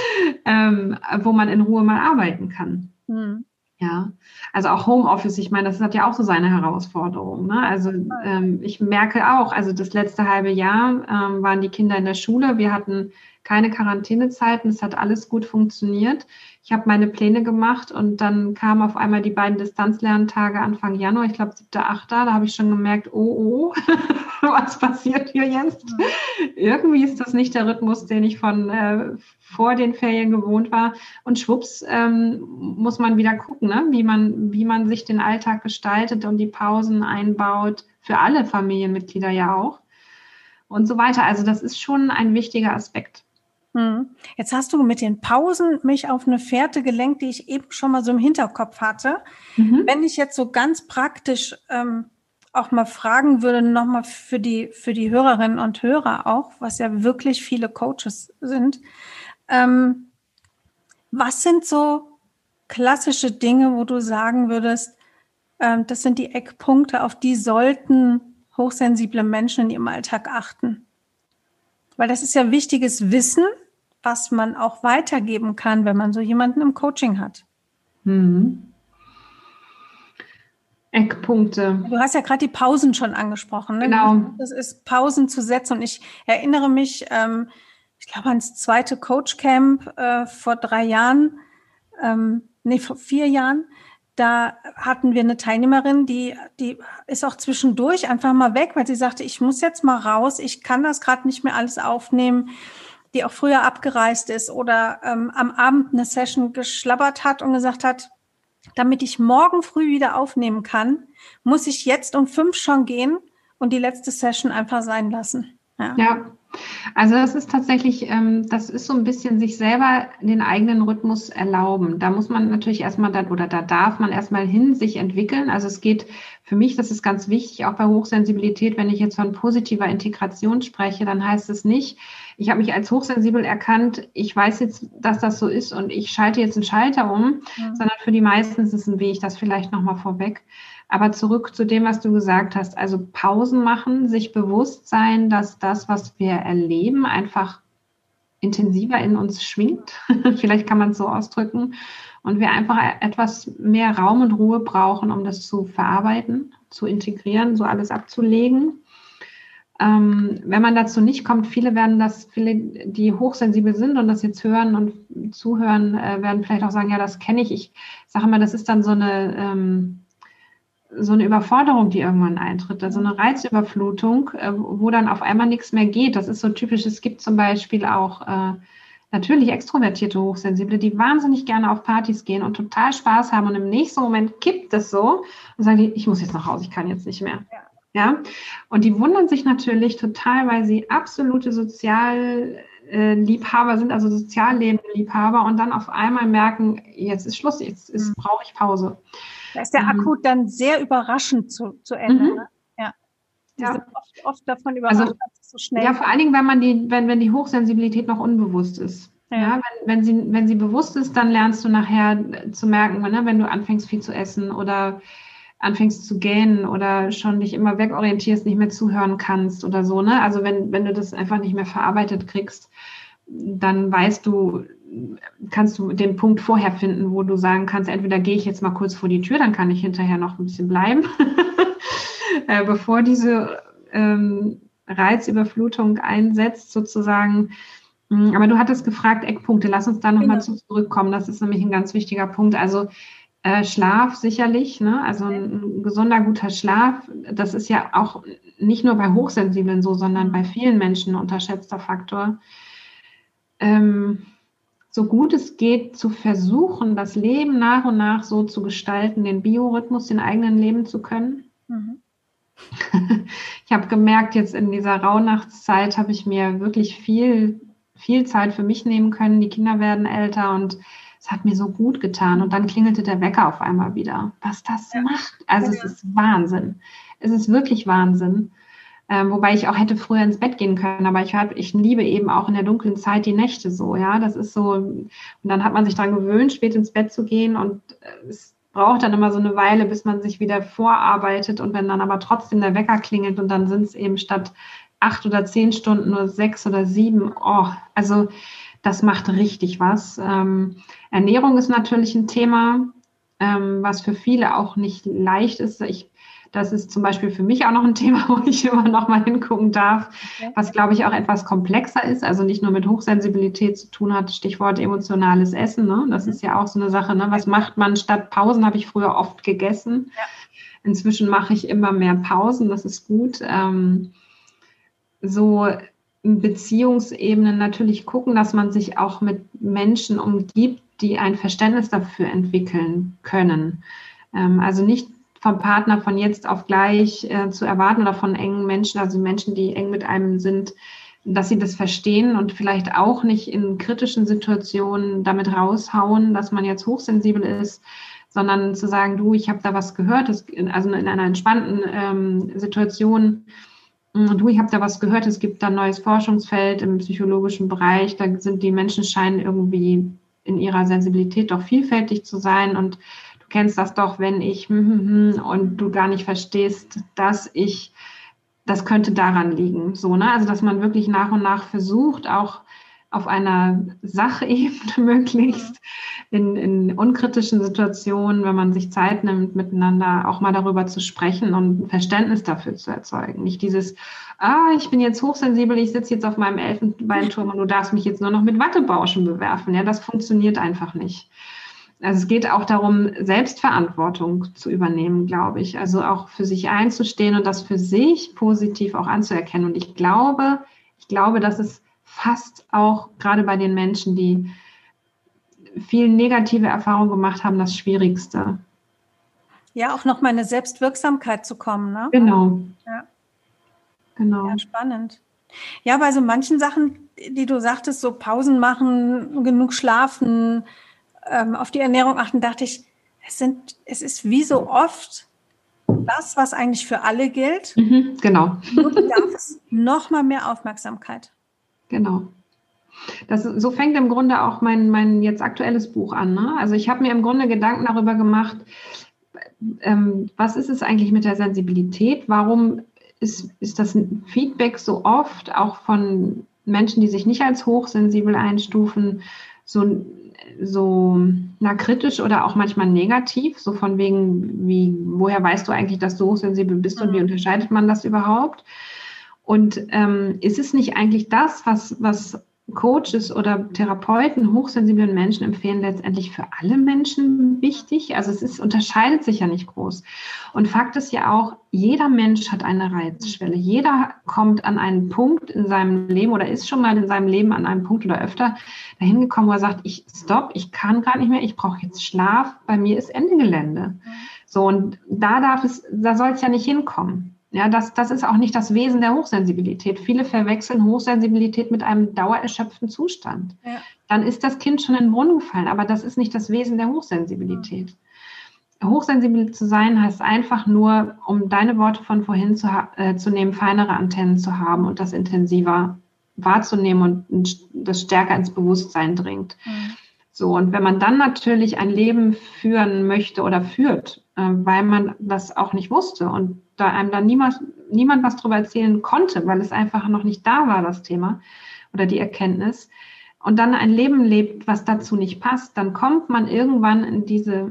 Speaker 2: wo man in Ruhe mal arbeiten kann. Ja, also auch Homeoffice, ich meine, das hat ja auch so seine Herausforderungen. Ne? Also ich merke auch, also das letzte halbe Jahr waren die Kinder in der Schule, wir hatten keine Quarantänezeiten, es hat alles gut funktioniert. Ich habe meine Pläne gemacht und dann kamen auf einmal die beiden Distanzlerntage Anfang Januar, ich glaube 7., 8., da habe ich schon gemerkt, oh, was passiert hier jetzt? Irgendwie ist das nicht der Rhythmus, den ich von vor den Ferien gewohnt war. Und schwupps muss man wieder gucken, ne? wie man sich den Alltag gestaltet und die Pausen einbaut, für alle Familienmitglieder ja auch und so weiter. Also das ist schon ein wichtiger Aspekt.
Speaker 1: Jetzt hast du mit den Pausen mich auf eine Fährte gelenkt, die ich eben schon mal so im Hinterkopf hatte. Wenn ich jetzt so ganz praktisch auch mal fragen würde, nochmal für die Hörerinnen und Hörer auch, was ja wirklich viele Coaches sind, was sind so klassische Dinge, wo du sagen würdest, das sind die Eckpunkte, auf die sollten hochsensible Menschen in ihrem Alltag achten? Weil das ist ja wichtiges Wissen, was man auch weitergeben kann, wenn man so jemanden im Coaching hat.
Speaker 2: Eckpunkte.
Speaker 1: Du hast ja gerade die Pausen schon angesprochen, ne?
Speaker 2: Genau.
Speaker 1: Das ist Pausen zu setzen. Und ich erinnere mich, ich glaube, ans zweite Coachcamp vor 3 Jahren, vor 4 Jahren. Da hatten wir eine Teilnehmerin, die ist auch zwischendurch einfach mal weg, weil sie sagte, ich muss jetzt mal raus, ich kann das gerade nicht mehr alles aufnehmen, die auch früher abgereist ist oder am Abend eine Session geschlabbert hat und gesagt hat, damit ich morgen früh wieder aufnehmen kann, muss ich jetzt um 5 schon gehen und die letzte Session einfach sein lassen.
Speaker 2: Ja, also das ist tatsächlich, das ist so ein bisschen sich selber den eigenen Rhythmus erlauben. Da muss man natürlich erstmal dann, oder da darf man erstmal sich entwickeln. Also es geht für mich, das ist ganz wichtig, auch bei Hochsensibilität, wenn ich jetzt von positiver Integration spreche, dann heißt es nicht, ich habe mich als hochsensibel erkannt, ich weiß jetzt, dass das so ist und ich schalte jetzt einen Schalter um, sondern für die meisten ist es ein Weg, das vielleicht nochmal vorweg. Aber zurück zu dem, was du gesagt hast, also Pausen machen, sich bewusst sein, dass das, was wir erleben, einfach intensiver in uns schwingt. Vielleicht kann man es so ausdrücken. Und wir einfach etwas mehr Raum und Ruhe brauchen, um das zu verarbeiten, zu integrieren, so alles abzulegen. Wenn man dazu nicht kommt, viele, die hochsensibel sind und das jetzt hören und zuhören, werden vielleicht auch sagen, ja, das kenne ich. Ich sage immer, das ist dann so eine Überforderung, die irgendwann eintritt, also eine Reizüberflutung, wo dann auf einmal nichts mehr geht. Das ist so typisch. Es gibt zum Beispiel auch natürlich extrovertierte Hochsensible, die wahnsinnig gerne auf Partys gehen und total Spaß haben und im nächsten Moment kippt es so und sagen die, ich muss jetzt nach Hause, ich kann jetzt nicht mehr. Ja? Und die wundern sich natürlich total, weil sie absolute Sozialliebhaber sind, also Sozialleben-Liebhaber und dann auf einmal merken, jetzt ist Schluss, brauche ich Pause.
Speaker 1: Da ist der Akku dann sehr überraschend zu Ende. Ne? Ja. Die sind oft davon überrascht, dass es so schnell
Speaker 2: ja, vor allen Dingen, wenn die Hochsensibilität noch unbewusst ist. Ja, wenn sie bewusst ist, dann lernst du nachher zu merken, ne, wenn du anfängst viel zu essen oder anfängst zu gähnen oder schon dich immer wegorientierst, nicht mehr zuhören kannst oder so. Ne? Also wenn du das einfach nicht mehr verarbeitet kriegst, dann kannst du den Punkt vorher finden, wo du sagen kannst, entweder gehe ich jetzt mal kurz vor die Tür, dann kann ich hinterher noch ein bisschen bleiben, bevor diese Reizüberflutung einsetzt sozusagen. Aber du hattest gefragt, Eckpunkte, lass uns da nochmal zurückkommen, das ist nämlich ein ganz wichtiger Punkt. Also Schlaf sicherlich, ne? Also ein gesunder, guter Schlaf, das ist ja auch nicht nur bei Hochsensiblen so, sondern bei vielen Menschen ein unterschätzter Faktor. So gut es geht, zu versuchen, das Leben nach und nach so zu gestalten, den Biorhythmus, den eigenen leben zu können. Ich habe gemerkt, jetzt in dieser Rauhnachtszeit habe ich mir wirklich viel Zeit für mich nehmen können. Die Kinder werden älter und es hat mir so gut getan. Und dann klingelte der Wecker auf einmal wieder. Was das macht, also es ist Wahnsinn. Es ist wirklich Wahnsinn. Wobei ich auch hätte früher ins Bett gehen können, aber ich liebe eben auch in der dunklen Zeit die Nächte so, ja, das ist so, und dann hat man sich daran gewöhnt, spät ins Bett zu gehen und es braucht dann immer so eine Weile, bis man sich wieder vorarbeitet und wenn dann aber trotzdem der Wecker klingelt und dann sind es eben statt 8 oder 10 Stunden nur 6 oder 7, also das macht richtig was. Ernährung ist natürlich ein Thema, was für viele auch nicht leicht ist. Das ist zum Beispiel für mich auch noch ein Thema, wo ich immer noch mal hingucken darf, was, glaube ich, auch etwas komplexer ist, also nicht nur mit Hochsensibilität zu tun hat, Stichwort emotionales Essen, ne? Das ist ja auch so eine Sache, ne? Was macht man statt Pausen, habe ich früher oft gegessen. Ja. Inzwischen mache ich immer mehr Pausen, das ist gut. So Beziehungsebenen natürlich gucken, dass man sich auch mit Menschen umgibt, die ein Verständnis dafür entwickeln können. Also nicht vom Partner von jetzt auf gleich zu erwarten oder von engen Menschen, also Menschen, die eng mit einem sind, dass sie das verstehen und vielleicht auch nicht in kritischen Situationen damit raushauen, dass man jetzt hochsensibel ist, sondern zu sagen, du, ich habe da was gehört, also in einer entspannten Situation, du, ich habe da was gehört, es gibt da ein neues Forschungsfeld im psychologischen Bereich, da sind die Menschen scheinen irgendwie in ihrer Sensibilität doch vielfältig zu sein und kennst das doch, wenn ich und du gar nicht verstehst, das könnte daran liegen. So, ne? Also, dass man wirklich nach und nach versucht, auch auf einer Sachebene möglichst, in unkritischen Situationen, wenn man sich Zeit nimmt, miteinander auch mal darüber zu sprechen und Verständnis dafür zu erzeugen. Nicht dieses, ich bin jetzt hochsensibel, ich sitze jetzt auf meinem Elfenbeinturm und du darfst mich jetzt nur noch mit Wattebauschen bewerfen. Ja, das funktioniert einfach nicht. Also es geht auch darum, Selbstverantwortung zu übernehmen, glaube ich. Also auch für sich einzustehen und das für sich positiv auch anzuerkennen. Und ich glaube, dass es fast auch gerade bei den Menschen, die viel negative Erfahrungen gemacht haben, das Schwierigste.
Speaker 1: Ja, auch nochmal eine Selbstwirksamkeit zu kommen, ne?
Speaker 2: Genau.
Speaker 1: Ja.
Speaker 2: Genau.
Speaker 1: Ja, spannend. Ja, bei so manchen Sachen, die du sagtest, so Pausen machen, genug schlafen, auf die Ernährung achten, dachte ich, es ist wie so oft das, was eigentlich für alle gilt.
Speaker 2: Genau.
Speaker 1: Nur bedarf es noch mal mehr Aufmerksamkeit.
Speaker 2: Genau. So fängt im Grunde auch mein jetzt aktuelles Buch an. Ne? Also ich habe mir im Grunde Gedanken darüber gemacht, was ist es eigentlich mit der Sensibilität? Warum ist das Feedback so oft auch von Menschen, die sich nicht als hochsensibel einstufen, so kritisch oder auch manchmal negativ, so von wegen, woher weißt du eigentlich, dass du hochsensibel bist und wie unterscheidet man das überhaupt? Und ist es nicht eigentlich das, was Coaches oder Therapeuten hochsensiblen Menschen empfehlen, letztendlich für alle Menschen wichtig? Also unterscheidet sich ja nicht groß. Und Fakt ist ja auch, jeder Mensch hat eine Reizschwelle. Jeder kommt an einen Punkt in seinem Leben oder ist schon mal in seinem Leben an einem Punkt oder öfter dahin gekommen, wo er sagt, ich kann gerade nicht mehr, ich brauche jetzt Schlaf, bei mir ist Ende Gelände. So, und da soll es ja nicht hinkommen. Ja, das ist auch nicht das Wesen der Hochsensibilität. Viele verwechseln Hochsensibilität mit einem dauererschöpften Zustand. Ja. Dann ist das Kind schon in den Brunnen gefallen, aber das ist nicht das Wesen der Hochsensibilität. Hochsensibel zu sein heißt einfach nur, um deine Worte von vorhin zu nehmen, feinere Antennen zu haben und das intensiver wahrzunehmen und das stärker ins Bewusstsein dringt. So, und wenn man dann natürlich ein Leben führen möchte oder führt, weil man das auch nicht wusste und da einem dann niemand was darüber erzählen konnte, weil es einfach noch nicht da war, das Thema oder die Erkenntnis, und dann ein Leben lebt, was dazu nicht passt, dann kommt man irgendwann in diese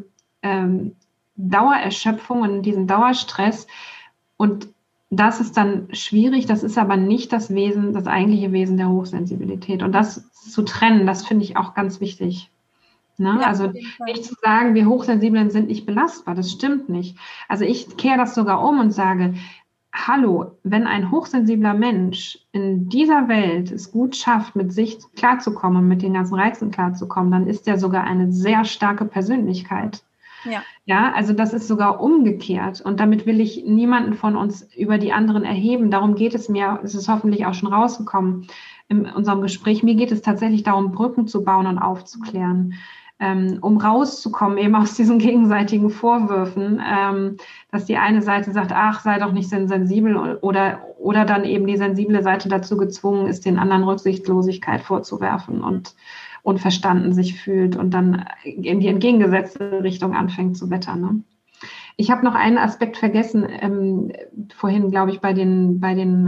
Speaker 2: Dauererschöpfung, in diesen Dauerstress, und das ist dann schwierig, das ist aber nicht das eigentliche Wesen der Hochsensibilität. Und das zu trennen, das finde ich auch ganz wichtig. Ne? Ja, also nicht zu sagen, wir Hochsensiblen sind nicht belastbar, das stimmt nicht. Also ich kehre das sogar um und sage, hallo, wenn ein hochsensibler Mensch in dieser Welt es gut schafft, mit sich klarzukommen und mit den ganzen Reizen klarzukommen, dann ist er sogar eine sehr starke Persönlichkeit. Ja, also das ist sogar umgekehrt. Und damit will ich niemanden von uns über die anderen erheben. Darum geht es mir, es ist hoffentlich auch schon rausgekommen in unserem Gespräch. Mir geht es tatsächlich darum, Brücken zu bauen und aufzuklären. Um rauszukommen eben aus diesen gegenseitigen Vorwürfen, dass die eine Seite sagt, ach, sei doch nicht sensibel, oder dann eben die sensible Seite dazu gezwungen ist, den anderen Rücksichtslosigkeit vorzuwerfen und unverstanden sich fühlt und dann in die entgegengesetzte Richtung anfängt zu wettern. Ne? Ich habe noch einen Aspekt vergessen, vorhin, glaube ich, bei den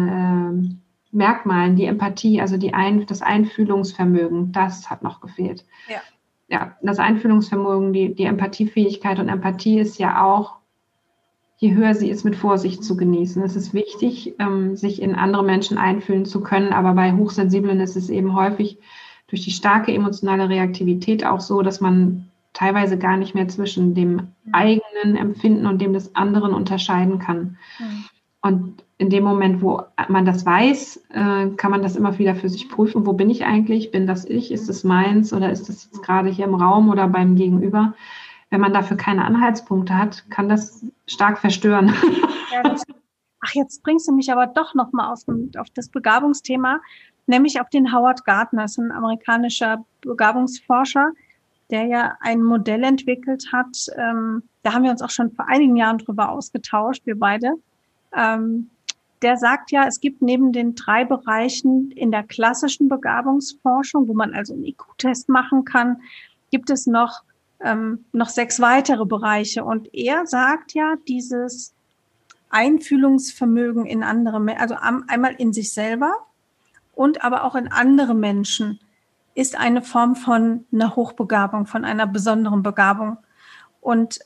Speaker 2: Merkmalen, die Empathie, also das Einfühlungsvermögen, das hat noch gefehlt. Ja, das Einfühlungsvermögen, die Empathiefähigkeit, und Empathie ist ja auch, je höher sie ist, mit Vorsicht zu genießen. Es ist wichtig, sich in andere Menschen einfühlen zu können, aber bei Hochsensiblen ist es eben häufig durch die starke emotionale Reaktivität auch so, dass man teilweise gar nicht mehr zwischen dem eigenen Empfinden und dem des anderen unterscheiden kann. Und in dem Moment, wo man das weiß, kann man das immer wieder für sich prüfen. Wo bin ich eigentlich? Bin das ich? Ist es meins? Oder ist das jetzt gerade hier im Raum oder beim Gegenüber? Wenn man dafür keine Anhaltspunkte hat, kann das stark verstören.
Speaker 1: Ach, jetzt bringst du mich aber doch nochmal auf das Begabungsthema, nämlich auf den Howard Gardner, das ist ein amerikanischer Begabungsforscher, der ja ein Modell entwickelt hat. Da haben wir uns auch schon vor einigen Jahren drüber ausgetauscht, wir beide. Der sagt ja, es gibt neben den 3 Bereichen in der klassischen Begabungsforschung, wo man also einen IQ-Test machen kann, gibt es noch 6 weitere Bereiche. Und er sagt ja, dieses Einfühlungsvermögen in andere, also einmal in sich selber und aber auch in andere Menschen, ist eine Form von einer Hochbegabung, von einer besonderen Begabung. Und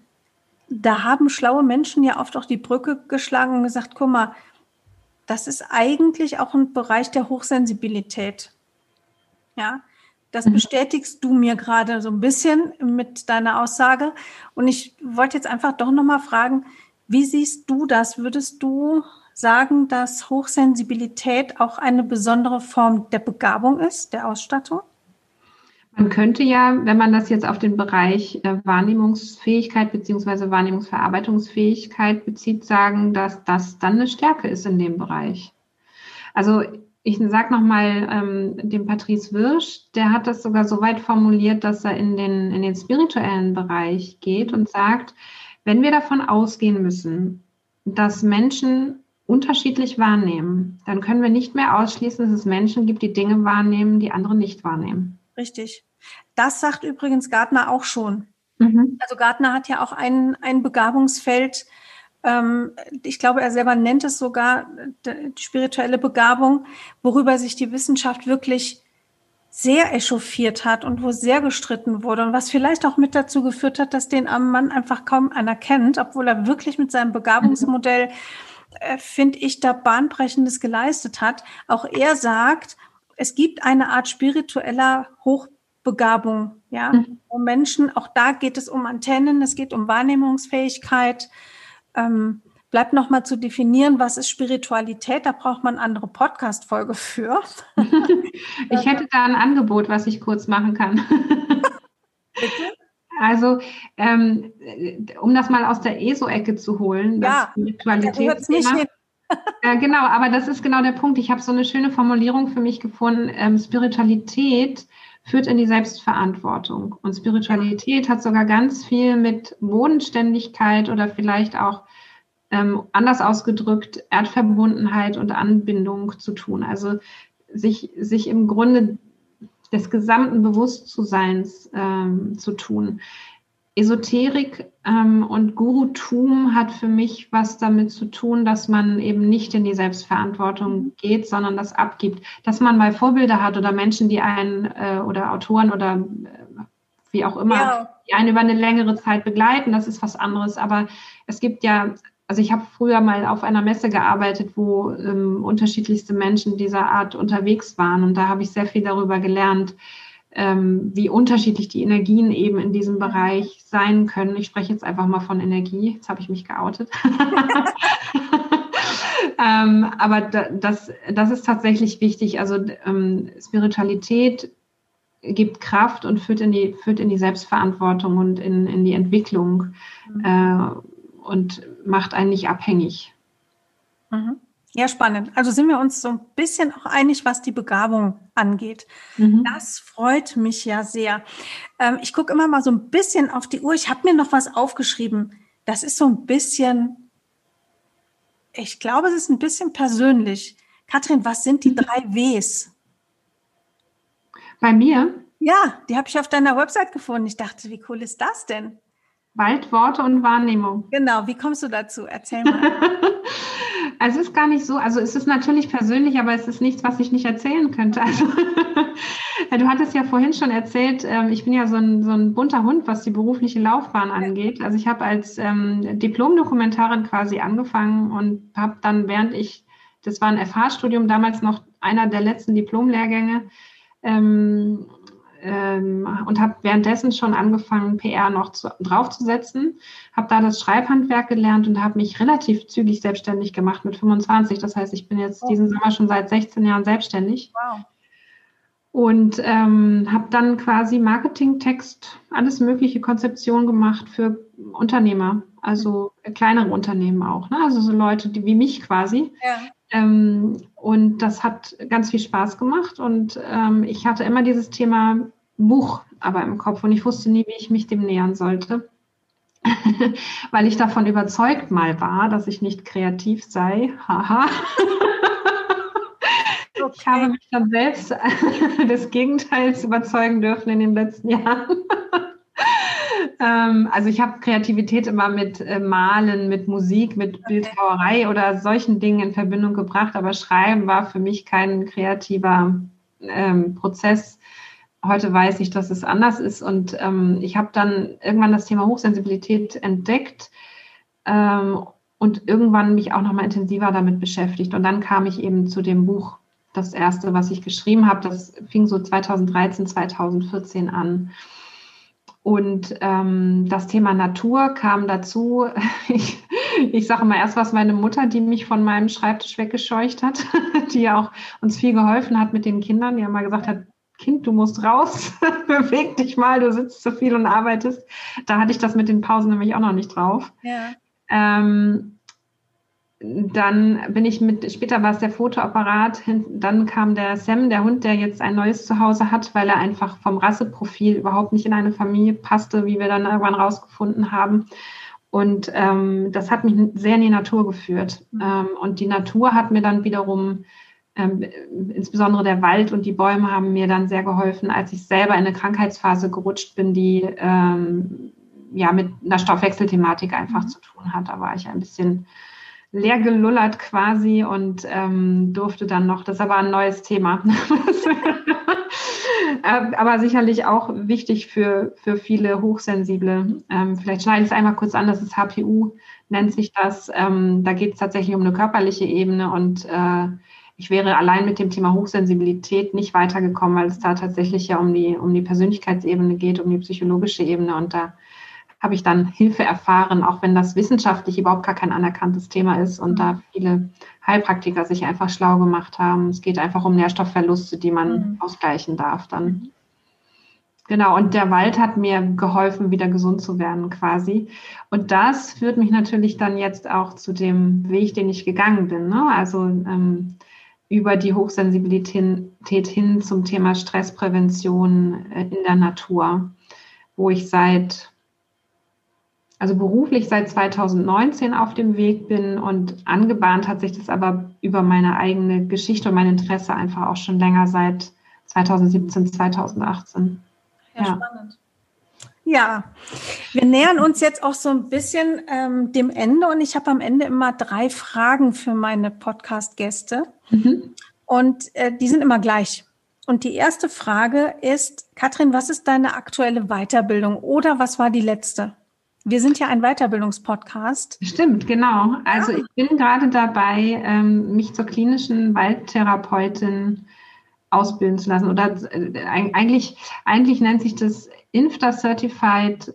Speaker 1: da haben schlaue Menschen ja oft auch die Brücke geschlagen und gesagt, guck mal, das ist eigentlich auch ein Bereich der Hochsensibilität. Ja, das bestätigst du mir gerade so ein bisschen mit deiner Aussage. Und ich wollte jetzt einfach doch nochmal fragen, wie siehst du das? Würdest du sagen, dass Hochsensibilität auch eine besondere Form der Begabung ist, der Ausstattung?
Speaker 2: Man könnte ja, wenn man das jetzt auf den Bereich Wahrnehmungsfähigkeit beziehungsweise Wahrnehmungsverarbeitungsfähigkeit bezieht, sagen, dass das dann eine Stärke ist in dem Bereich. Also ich sage nochmal dem Patrice Wirsch, der hat das sogar so weit formuliert, dass er in den spirituellen Bereich geht und sagt, wenn wir davon ausgehen müssen, dass Menschen unterschiedlich wahrnehmen, dann können wir nicht mehr ausschließen, dass es Menschen gibt, die Dinge wahrnehmen, die andere nicht wahrnehmen.
Speaker 1: Richtig. Das sagt übrigens Gardner auch schon. Also Gardner hat ja auch ein Begabungsfeld, ich glaube, er selber nennt es sogar die spirituelle Begabung, worüber sich die Wissenschaft wirklich sehr echauffiert hat und wo sehr gestritten wurde und was vielleicht auch mit dazu geführt hat, dass den armen Mann einfach kaum einer kennt, obwohl er wirklich mit seinem Begabungsmodell, finde ich, da Bahnbrechendes geleistet hat. Auch er sagt, es gibt eine Art spiritueller Hochbegabung, ja, wo Menschen, auch da geht es um Antennen, es geht um Wahrnehmungsfähigkeit. Bleibt noch mal zu definieren, was ist Spiritualität, da braucht man eine andere Podcast-Folge für.
Speaker 2: Ich hätte da ein Angebot, was ich kurz machen kann.
Speaker 1: Bitte?
Speaker 2: Also, um das mal aus der ESO-Ecke zu holen, das Spiritualitätsthema. Genau, aber das ist genau der Punkt. Ich habe so eine schöne Formulierung für mich gefunden. Spiritualität führt in die Selbstverantwortung. Und Spiritualität hat sogar ganz viel mit Bodenständigkeit oder vielleicht auch anders ausgedrückt Erdverbundenheit und Anbindung zu tun. Also sich im Grunde des gesamten Bewusstseins zu tun. Esoterik und Gurutum hat für mich was damit zu tun, dass man eben nicht in die Selbstverantwortung geht, sondern das abgibt. Dass man mal Vorbilder hat oder Menschen, die einen oder Autoren oder wie auch immer, die einen über eine längere Zeit begleiten, das ist was anderes. Aber es gibt ja, also ich habe früher mal auf einer Messe gearbeitet, wo unterschiedlichste Menschen dieser Art unterwegs waren. Und da habe ich sehr viel darüber gelernt, wie unterschiedlich die Energien eben in diesem Bereich sein können. Ich spreche jetzt einfach mal von Energie. Jetzt habe ich mich geoutet. Aber das ist tatsächlich wichtig. Also Spiritualität gibt Kraft und führt in die Selbstverantwortung und in die Entwicklung und macht einen nicht abhängig.
Speaker 1: Ja, spannend. Also sind wir uns so ein bisschen auch einig, was die Begabung angeht. Das freut mich ja sehr. Ich gucke immer mal so ein bisschen auf die Uhr. Ich habe mir noch was aufgeschrieben. Das ist so ein bisschen, ich glaube, es ist ein bisschen persönlich. Katrin, was sind die 3 Ws?
Speaker 2: Bei mir?
Speaker 1: Ja, die habe ich auf deiner Website gefunden. Ich dachte, wie cool ist das denn?
Speaker 2: Wald, Worte und Wahrnehmung.
Speaker 1: Genau, wie kommst du dazu? Erzähl mal.
Speaker 2: Also es ist gar nicht so, also es ist natürlich persönlich, aber es ist nichts, was ich nicht erzählen könnte. Also du hattest ja vorhin schon erzählt, ich bin ja so ein bunter Hund, was die berufliche Laufbahn angeht. Also ich habe als Diplom-Dokumentarin quasi angefangen und habe dann, das war ein FH-Studium, damals noch einer der letzten Diplomlehrgänge, und habe währenddessen schon angefangen, PR noch draufzusetzen, habe da das Schreibhandwerk gelernt und habe mich relativ zügig selbstständig gemacht mit 25. Das heißt, ich bin jetzt diesen Sommer schon seit 16 Jahren selbstständig.
Speaker 1: Wow.
Speaker 2: Und habe dann quasi Marketingtext, alles mögliche Konzeption gemacht für Unternehmer, also kleinere Unternehmen auch, ne? Also so Leute, die wie mich quasi. Ja. Und das hat ganz viel Spaß gemacht und ich hatte immer dieses Thema Buch aber im Kopf und ich wusste nie, wie ich mich dem nähern sollte, weil ich davon überzeugt mal war, dass ich nicht kreativ sei. Haha. Okay. Ich habe mich dann selbst des Gegenteils überzeugen dürfen in den letzten Jahren. Also ich habe Kreativität immer mit Malen, mit Musik, mit Bildhauerei oder solchen Dingen in Verbindung gebracht, aber Schreiben war für mich kein kreativer Prozess. Heute weiß ich, dass es anders ist und ich habe dann irgendwann das Thema Hochsensibilität entdeckt und irgendwann mich auch nochmal intensiver damit beschäftigt. Und dann kam ich eben zu dem Buch, das erste, was ich geschrieben habe. Das fing so 2013, 2014 an. Und das Thema Natur kam dazu. Ich sage mal erst, was meine Mutter, die mich von meinem Schreibtisch weggescheucht hat, die ja auch uns viel geholfen hat mit den Kindern, die ja mal gesagt hat, Kind, du musst raus, beweg dich mal, du sitzt zu viel und arbeitest. Da hatte ich das mit den Pausen nämlich auch noch nicht drauf.
Speaker 1: Ja.
Speaker 2: Dann bin ich später war es der Fotoapparat, dann kam der Sam, der Hund, der jetzt ein neues Zuhause hat, weil er einfach vom Rasseprofil überhaupt nicht in eine Familie passte, wie wir dann irgendwann rausgefunden haben. Und das hat mich sehr in die Natur geführt. Und die Natur hat mir dann wiederum, insbesondere der Wald und die Bäume haben mir dann sehr geholfen, als ich selber in eine Krankheitsphase gerutscht bin, die mit einer Stoffwechselthematik einfach zu tun hat. Da war ich ein bisschen leer gelullert quasi und durfte dann noch, das ist aber ein neues Thema, aber sicherlich auch wichtig für viele Hochsensible. Vielleicht schneide ich es einmal kurz an, das ist HPU, nennt sich das. Da geht es tatsächlich um eine körperliche Ebene und ich wäre allein mit dem Thema Hochsensibilität nicht weitergekommen, weil es da tatsächlich ja um die Persönlichkeitsebene geht, um die psychologische Ebene und da habe ich dann Hilfe erfahren, auch wenn das wissenschaftlich überhaupt gar kein anerkanntes Thema ist und da viele Heilpraktiker sich einfach schlau gemacht haben. Es geht einfach um Nährstoffverluste, die man ausgleichen darf dann. Genau, und der Wald hat mir geholfen, wieder gesund zu werden quasi. Und das führt mich natürlich dann jetzt auch zu dem Weg, den ich gegangen bin, ne? Also über die Hochsensibilität hin zum Thema Stressprävention in der Natur, wo ich beruflich seit 2019 auf dem Weg bin und angebahnt hat sich das aber über meine eigene Geschichte und mein Interesse einfach auch schon länger seit 2017, 2018.
Speaker 1: Ja, spannend. Ja, wir nähern uns jetzt auch so ein bisschen dem Ende und ich habe am Ende immer 3 Fragen für meine Podcast-Gäste und die sind immer gleich. Und die erste Frage ist, Katrin, was ist deine aktuelle Weiterbildung oder was war die letzte? Wir sind ja ein Weiterbildungspodcast.
Speaker 2: Stimmt, genau. Also ich bin gerade dabei, mich zur klinischen Waldtherapeutin ausbilden zu lassen. Oder eigentlich nennt sich das INFTA Certified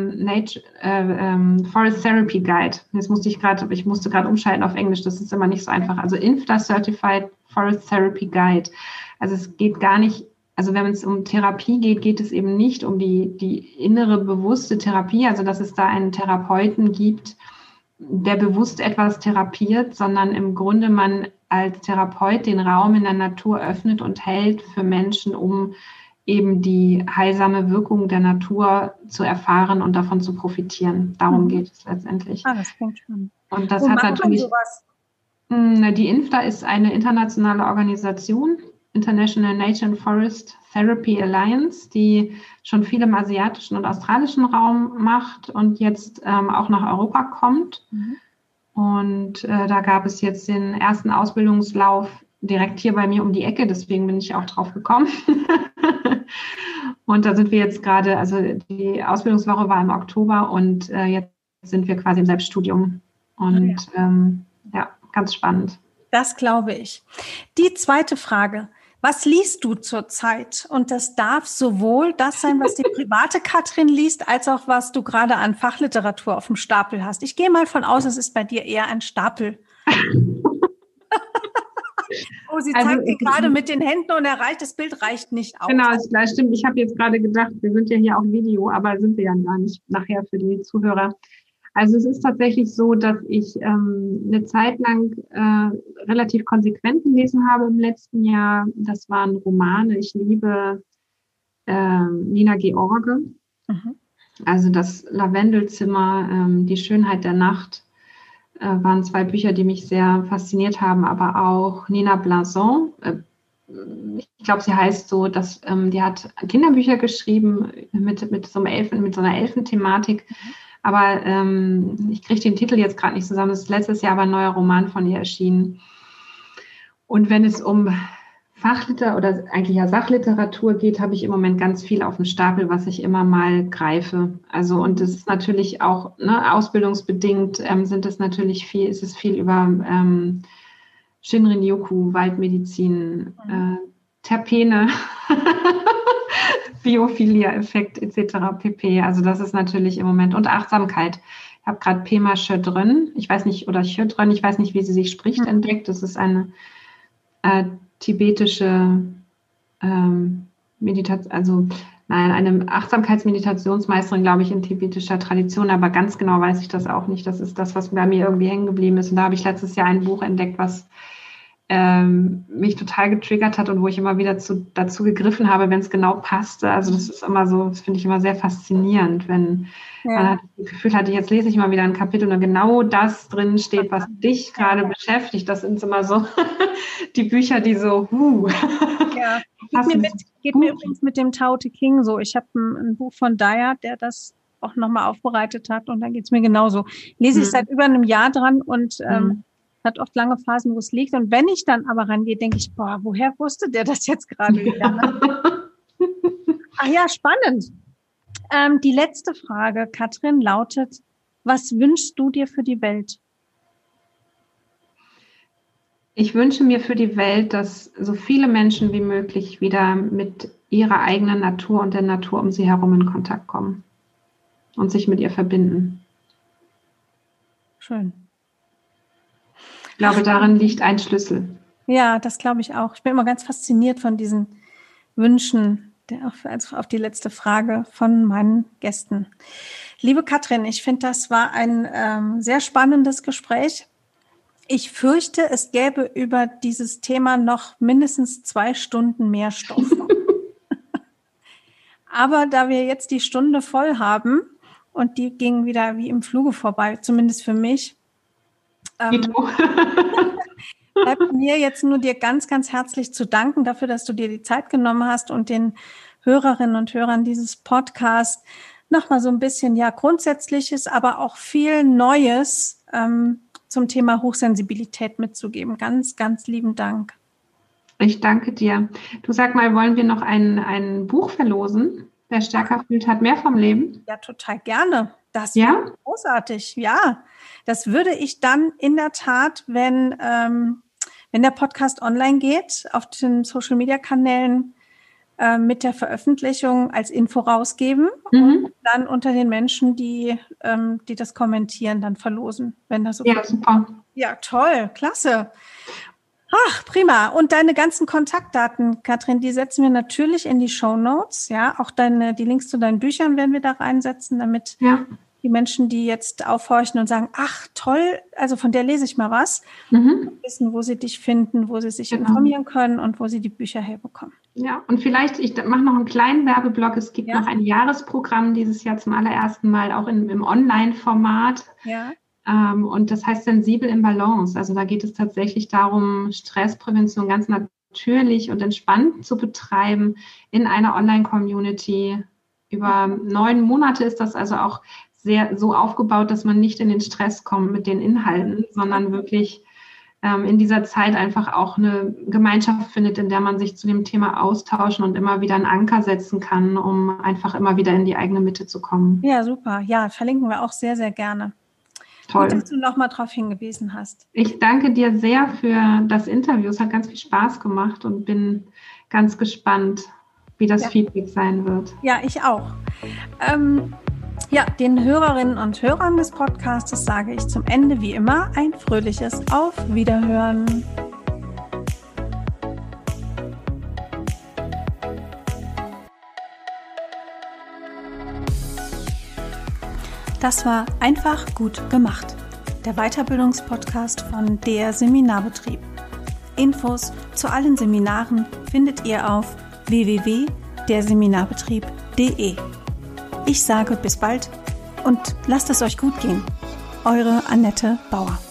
Speaker 2: Forest Therapy Guide. Ich musste gerade umschalten auf Englisch, das ist immer nicht so einfach. Also INFTA Certified Forest Therapy Guide. Also es geht gar nicht. Also wenn es um Therapie geht, geht es eben nicht um die innere bewusste Therapie, also dass es da einen Therapeuten gibt, der bewusst etwas therapiert, sondern im Grunde man als Therapeut den Raum in der Natur öffnet und hält für Menschen, um eben die heilsame Wirkung der Natur zu erfahren und davon zu profitieren. Darum geht es letztendlich.
Speaker 1: Das klingt spannend.
Speaker 2: Und das hat natürlich. Die INFTA ist eine internationale Organisation, International Nature and Forest Therapy Alliance, die schon viel im asiatischen und australischen Raum macht und jetzt auch nach Europa kommt. Und da gab es jetzt den ersten Ausbildungslauf direkt hier bei mir um die Ecke, deswegen bin ich auch drauf gekommen. Und da sind wir jetzt gerade, also die Ausbildungswoche war im Oktober und jetzt sind wir quasi im Selbststudium. Und ganz spannend.
Speaker 1: Das glaube ich. Die zweite Frage. Was liest du zurzeit? Und das darf sowohl das sein, was die private Katrin liest, als auch was du gerade an Fachliteratur auf dem Stapel hast. Ich gehe mal von aus, es ist bei dir eher ein Stapel. Sie zeigt dir gerade mit den Händen und das Bild reicht nicht aus.
Speaker 2: Genau, das stimmt. Ich habe jetzt gerade gedacht, wir sind ja hier auch Video, aber sind wir ja gar nicht nachher für die Zuhörer. Also es ist tatsächlich so, dass ich eine Zeit lang relativ konsequent gelesen habe im letzten Jahr. Das waren Romane. Ich liebe Nina George. Also das Lavendelzimmer, Die Schönheit der Nacht waren 2 Bücher, die mich sehr fasziniert haben. Aber auch Nina Blanson, ich glaube, sie heißt so, dass die hat Kinderbücher geschrieben mit so einer Elfenthematik. Aber ich kriege den Titel jetzt gerade nicht zusammen. Das ist letztes Jahr aber ein neuer Roman von ihr erschienen. Und wenn es um oder eigentlich ja Sachliteratur geht, habe ich im Moment ganz viel auf dem Stapel, was ich immer mal greife. Also und das ist natürlich auch ausbildungsbedingt ist es viel über Shinrin-yoku, Waldmedizin, Terpene, Biophilia-Effekt etc. pp. Also das ist natürlich im Moment und Achtsamkeit. Ich habe gerade Pema Chodron, ich weiß nicht, wie sie sich spricht, entdeckt. Das ist eine tibetische eine Achtsamkeitsmeditationsmeisterin, glaube ich, in tibetischer Tradition, aber ganz genau weiß ich das auch nicht. Das ist das, was bei mir irgendwie hängen geblieben ist. Und da habe ich letztes Jahr ein Buch entdeckt, was mich total getriggert hat und wo ich immer wieder dazu gegriffen habe, wenn es genau passte. Also das ist immer so, das finde ich immer sehr faszinierend, wenn man das Gefühl hatte, jetzt lese ich mal wieder ein Kapitel und genau das drin steht, was dich gerade beschäftigt. Das sind immer so die Bücher, die so,
Speaker 1: Ja, geht mir übrigens mit dem Tao Te Ching so. Ich habe ein Buch von Daya, der das auch nochmal aufbereitet hat und dann geht es mir genauso. Lese ich seit über einem Jahr dran und hat oft lange Phasen, wo es liegt. Und wenn ich dann aber rangehe, denke ich, woher wusste der das jetzt gerade wieder? Ne? Ach ja, spannend. Die letzte Frage, Katrin, lautet, was wünschst du dir für die Welt?
Speaker 2: Ich wünsche mir für die Welt, dass so viele Menschen wie möglich wieder mit ihrer eigenen Natur und der Natur um sie herum in Kontakt kommen und sich mit ihr verbinden.
Speaker 1: Schön.
Speaker 2: Ich glaube, darin liegt ein Schlüssel.
Speaker 1: Ja, das glaube ich auch. Ich bin immer ganz fasziniert von diesen Wünschen, auf die letzte Frage von meinen Gästen. Liebe Katrin, ich finde, das war ein sehr spannendes Gespräch. Ich fürchte, es gäbe über dieses Thema noch mindestens 2 Stunden mehr Stoff. Aber da wir jetzt die Stunde voll haben und die ging wieder wie im Fluge vorbei, zumindest für mich, bleibt mir jetzt nur dir ganz, ganz herzlich zu danken dafür, dass du dir die Zeit genommen hast und den Hörerinnen und Hörern dieses Podcasts nochmal so ein bisschen Grundsätzliches, aber auch viel Neues zum Thema Hochsensibilität mitzugeben. Ganz, ganz lieben Dank.
Speaker 2: Ich danke dir. Du, sag mal, wollen wir noch ein Buch verlosen? Wer stärker fühlt, hat mehr vom Leben.
Speaker 1: Ja, total gerne. Das wäre großartig. Ja, das würde ich dann in der Tat, wenn der Podcast online geht, auf den Social-Media-Kanälen mit der Veröffentlichung als Info rausgeben und dann unter den Menschen, die das kommentieren, dann verlosen. Wenn das okay ist.
Speaker 2: Super.
Speaker 1: Ja, toll, klasse. Ach, prima. Und deine ganzen Kontaktdaten, Katrin, die setzen wir natürlich in die Shownotes. Ja, auch die Links zu deinen Büchern werden wir da reinsetzen, damit die Menschen, die jetzt aufhorchen und sagen, ach, toll, also von der lese ich mal was, wissen, wo sie dich finden, wo sie sich informieren können und wo sie die Bücher herbekommen. Ja, und vielleicht, ich mache noch einen kleinen Werbeblock. Es gibt noch ein Jahresprogramm dieses Jahr zum allerersten Mal, auch im Online-Format. Ja. Und das heißt Sensibel im Balance. Also da geht es tatsächlich darum, Stressprävention ganz natürlich und entspannt zu betreiben in einer Online-Community. Über 9 Monate ist das also auch sehr so aufgebaut, dass man nicht in den Stress kommt mit den Inhalten, sondern wirklich in dieser Zeit einfach auch eine Gemeinschaft findet, in der man sich zu dem Thema austauschen und immer wieder einen Anker setzen kann, um einfach immer wieder in die eigene Mitte zu kommen. Ja, super. Ja, verlinken wir auch sehr, sehr gerne. Toll. Gut, dass du nochmal darauf hingewiesen hast. Ich danke dir sehr für das Interview. Es hat ganz viel Spaß gemacht und bin ganz gespannt, wie das Feedback sein wird. Ja, ich auch. Den Hörerinnen und Hörern des Podcasts sage ich zum Ende wie immer ein fröhliches Auf Wiederhören. Das war einfach gut gemacht. Der Weiterbildungspodcast von der Seminarbetrieb. Infos zu allen Seminaren findet ihr auf www.derseminarbetrieb.de. Ich sage bis bald und lasst es euch gut gehen. Eure Annette Bauer.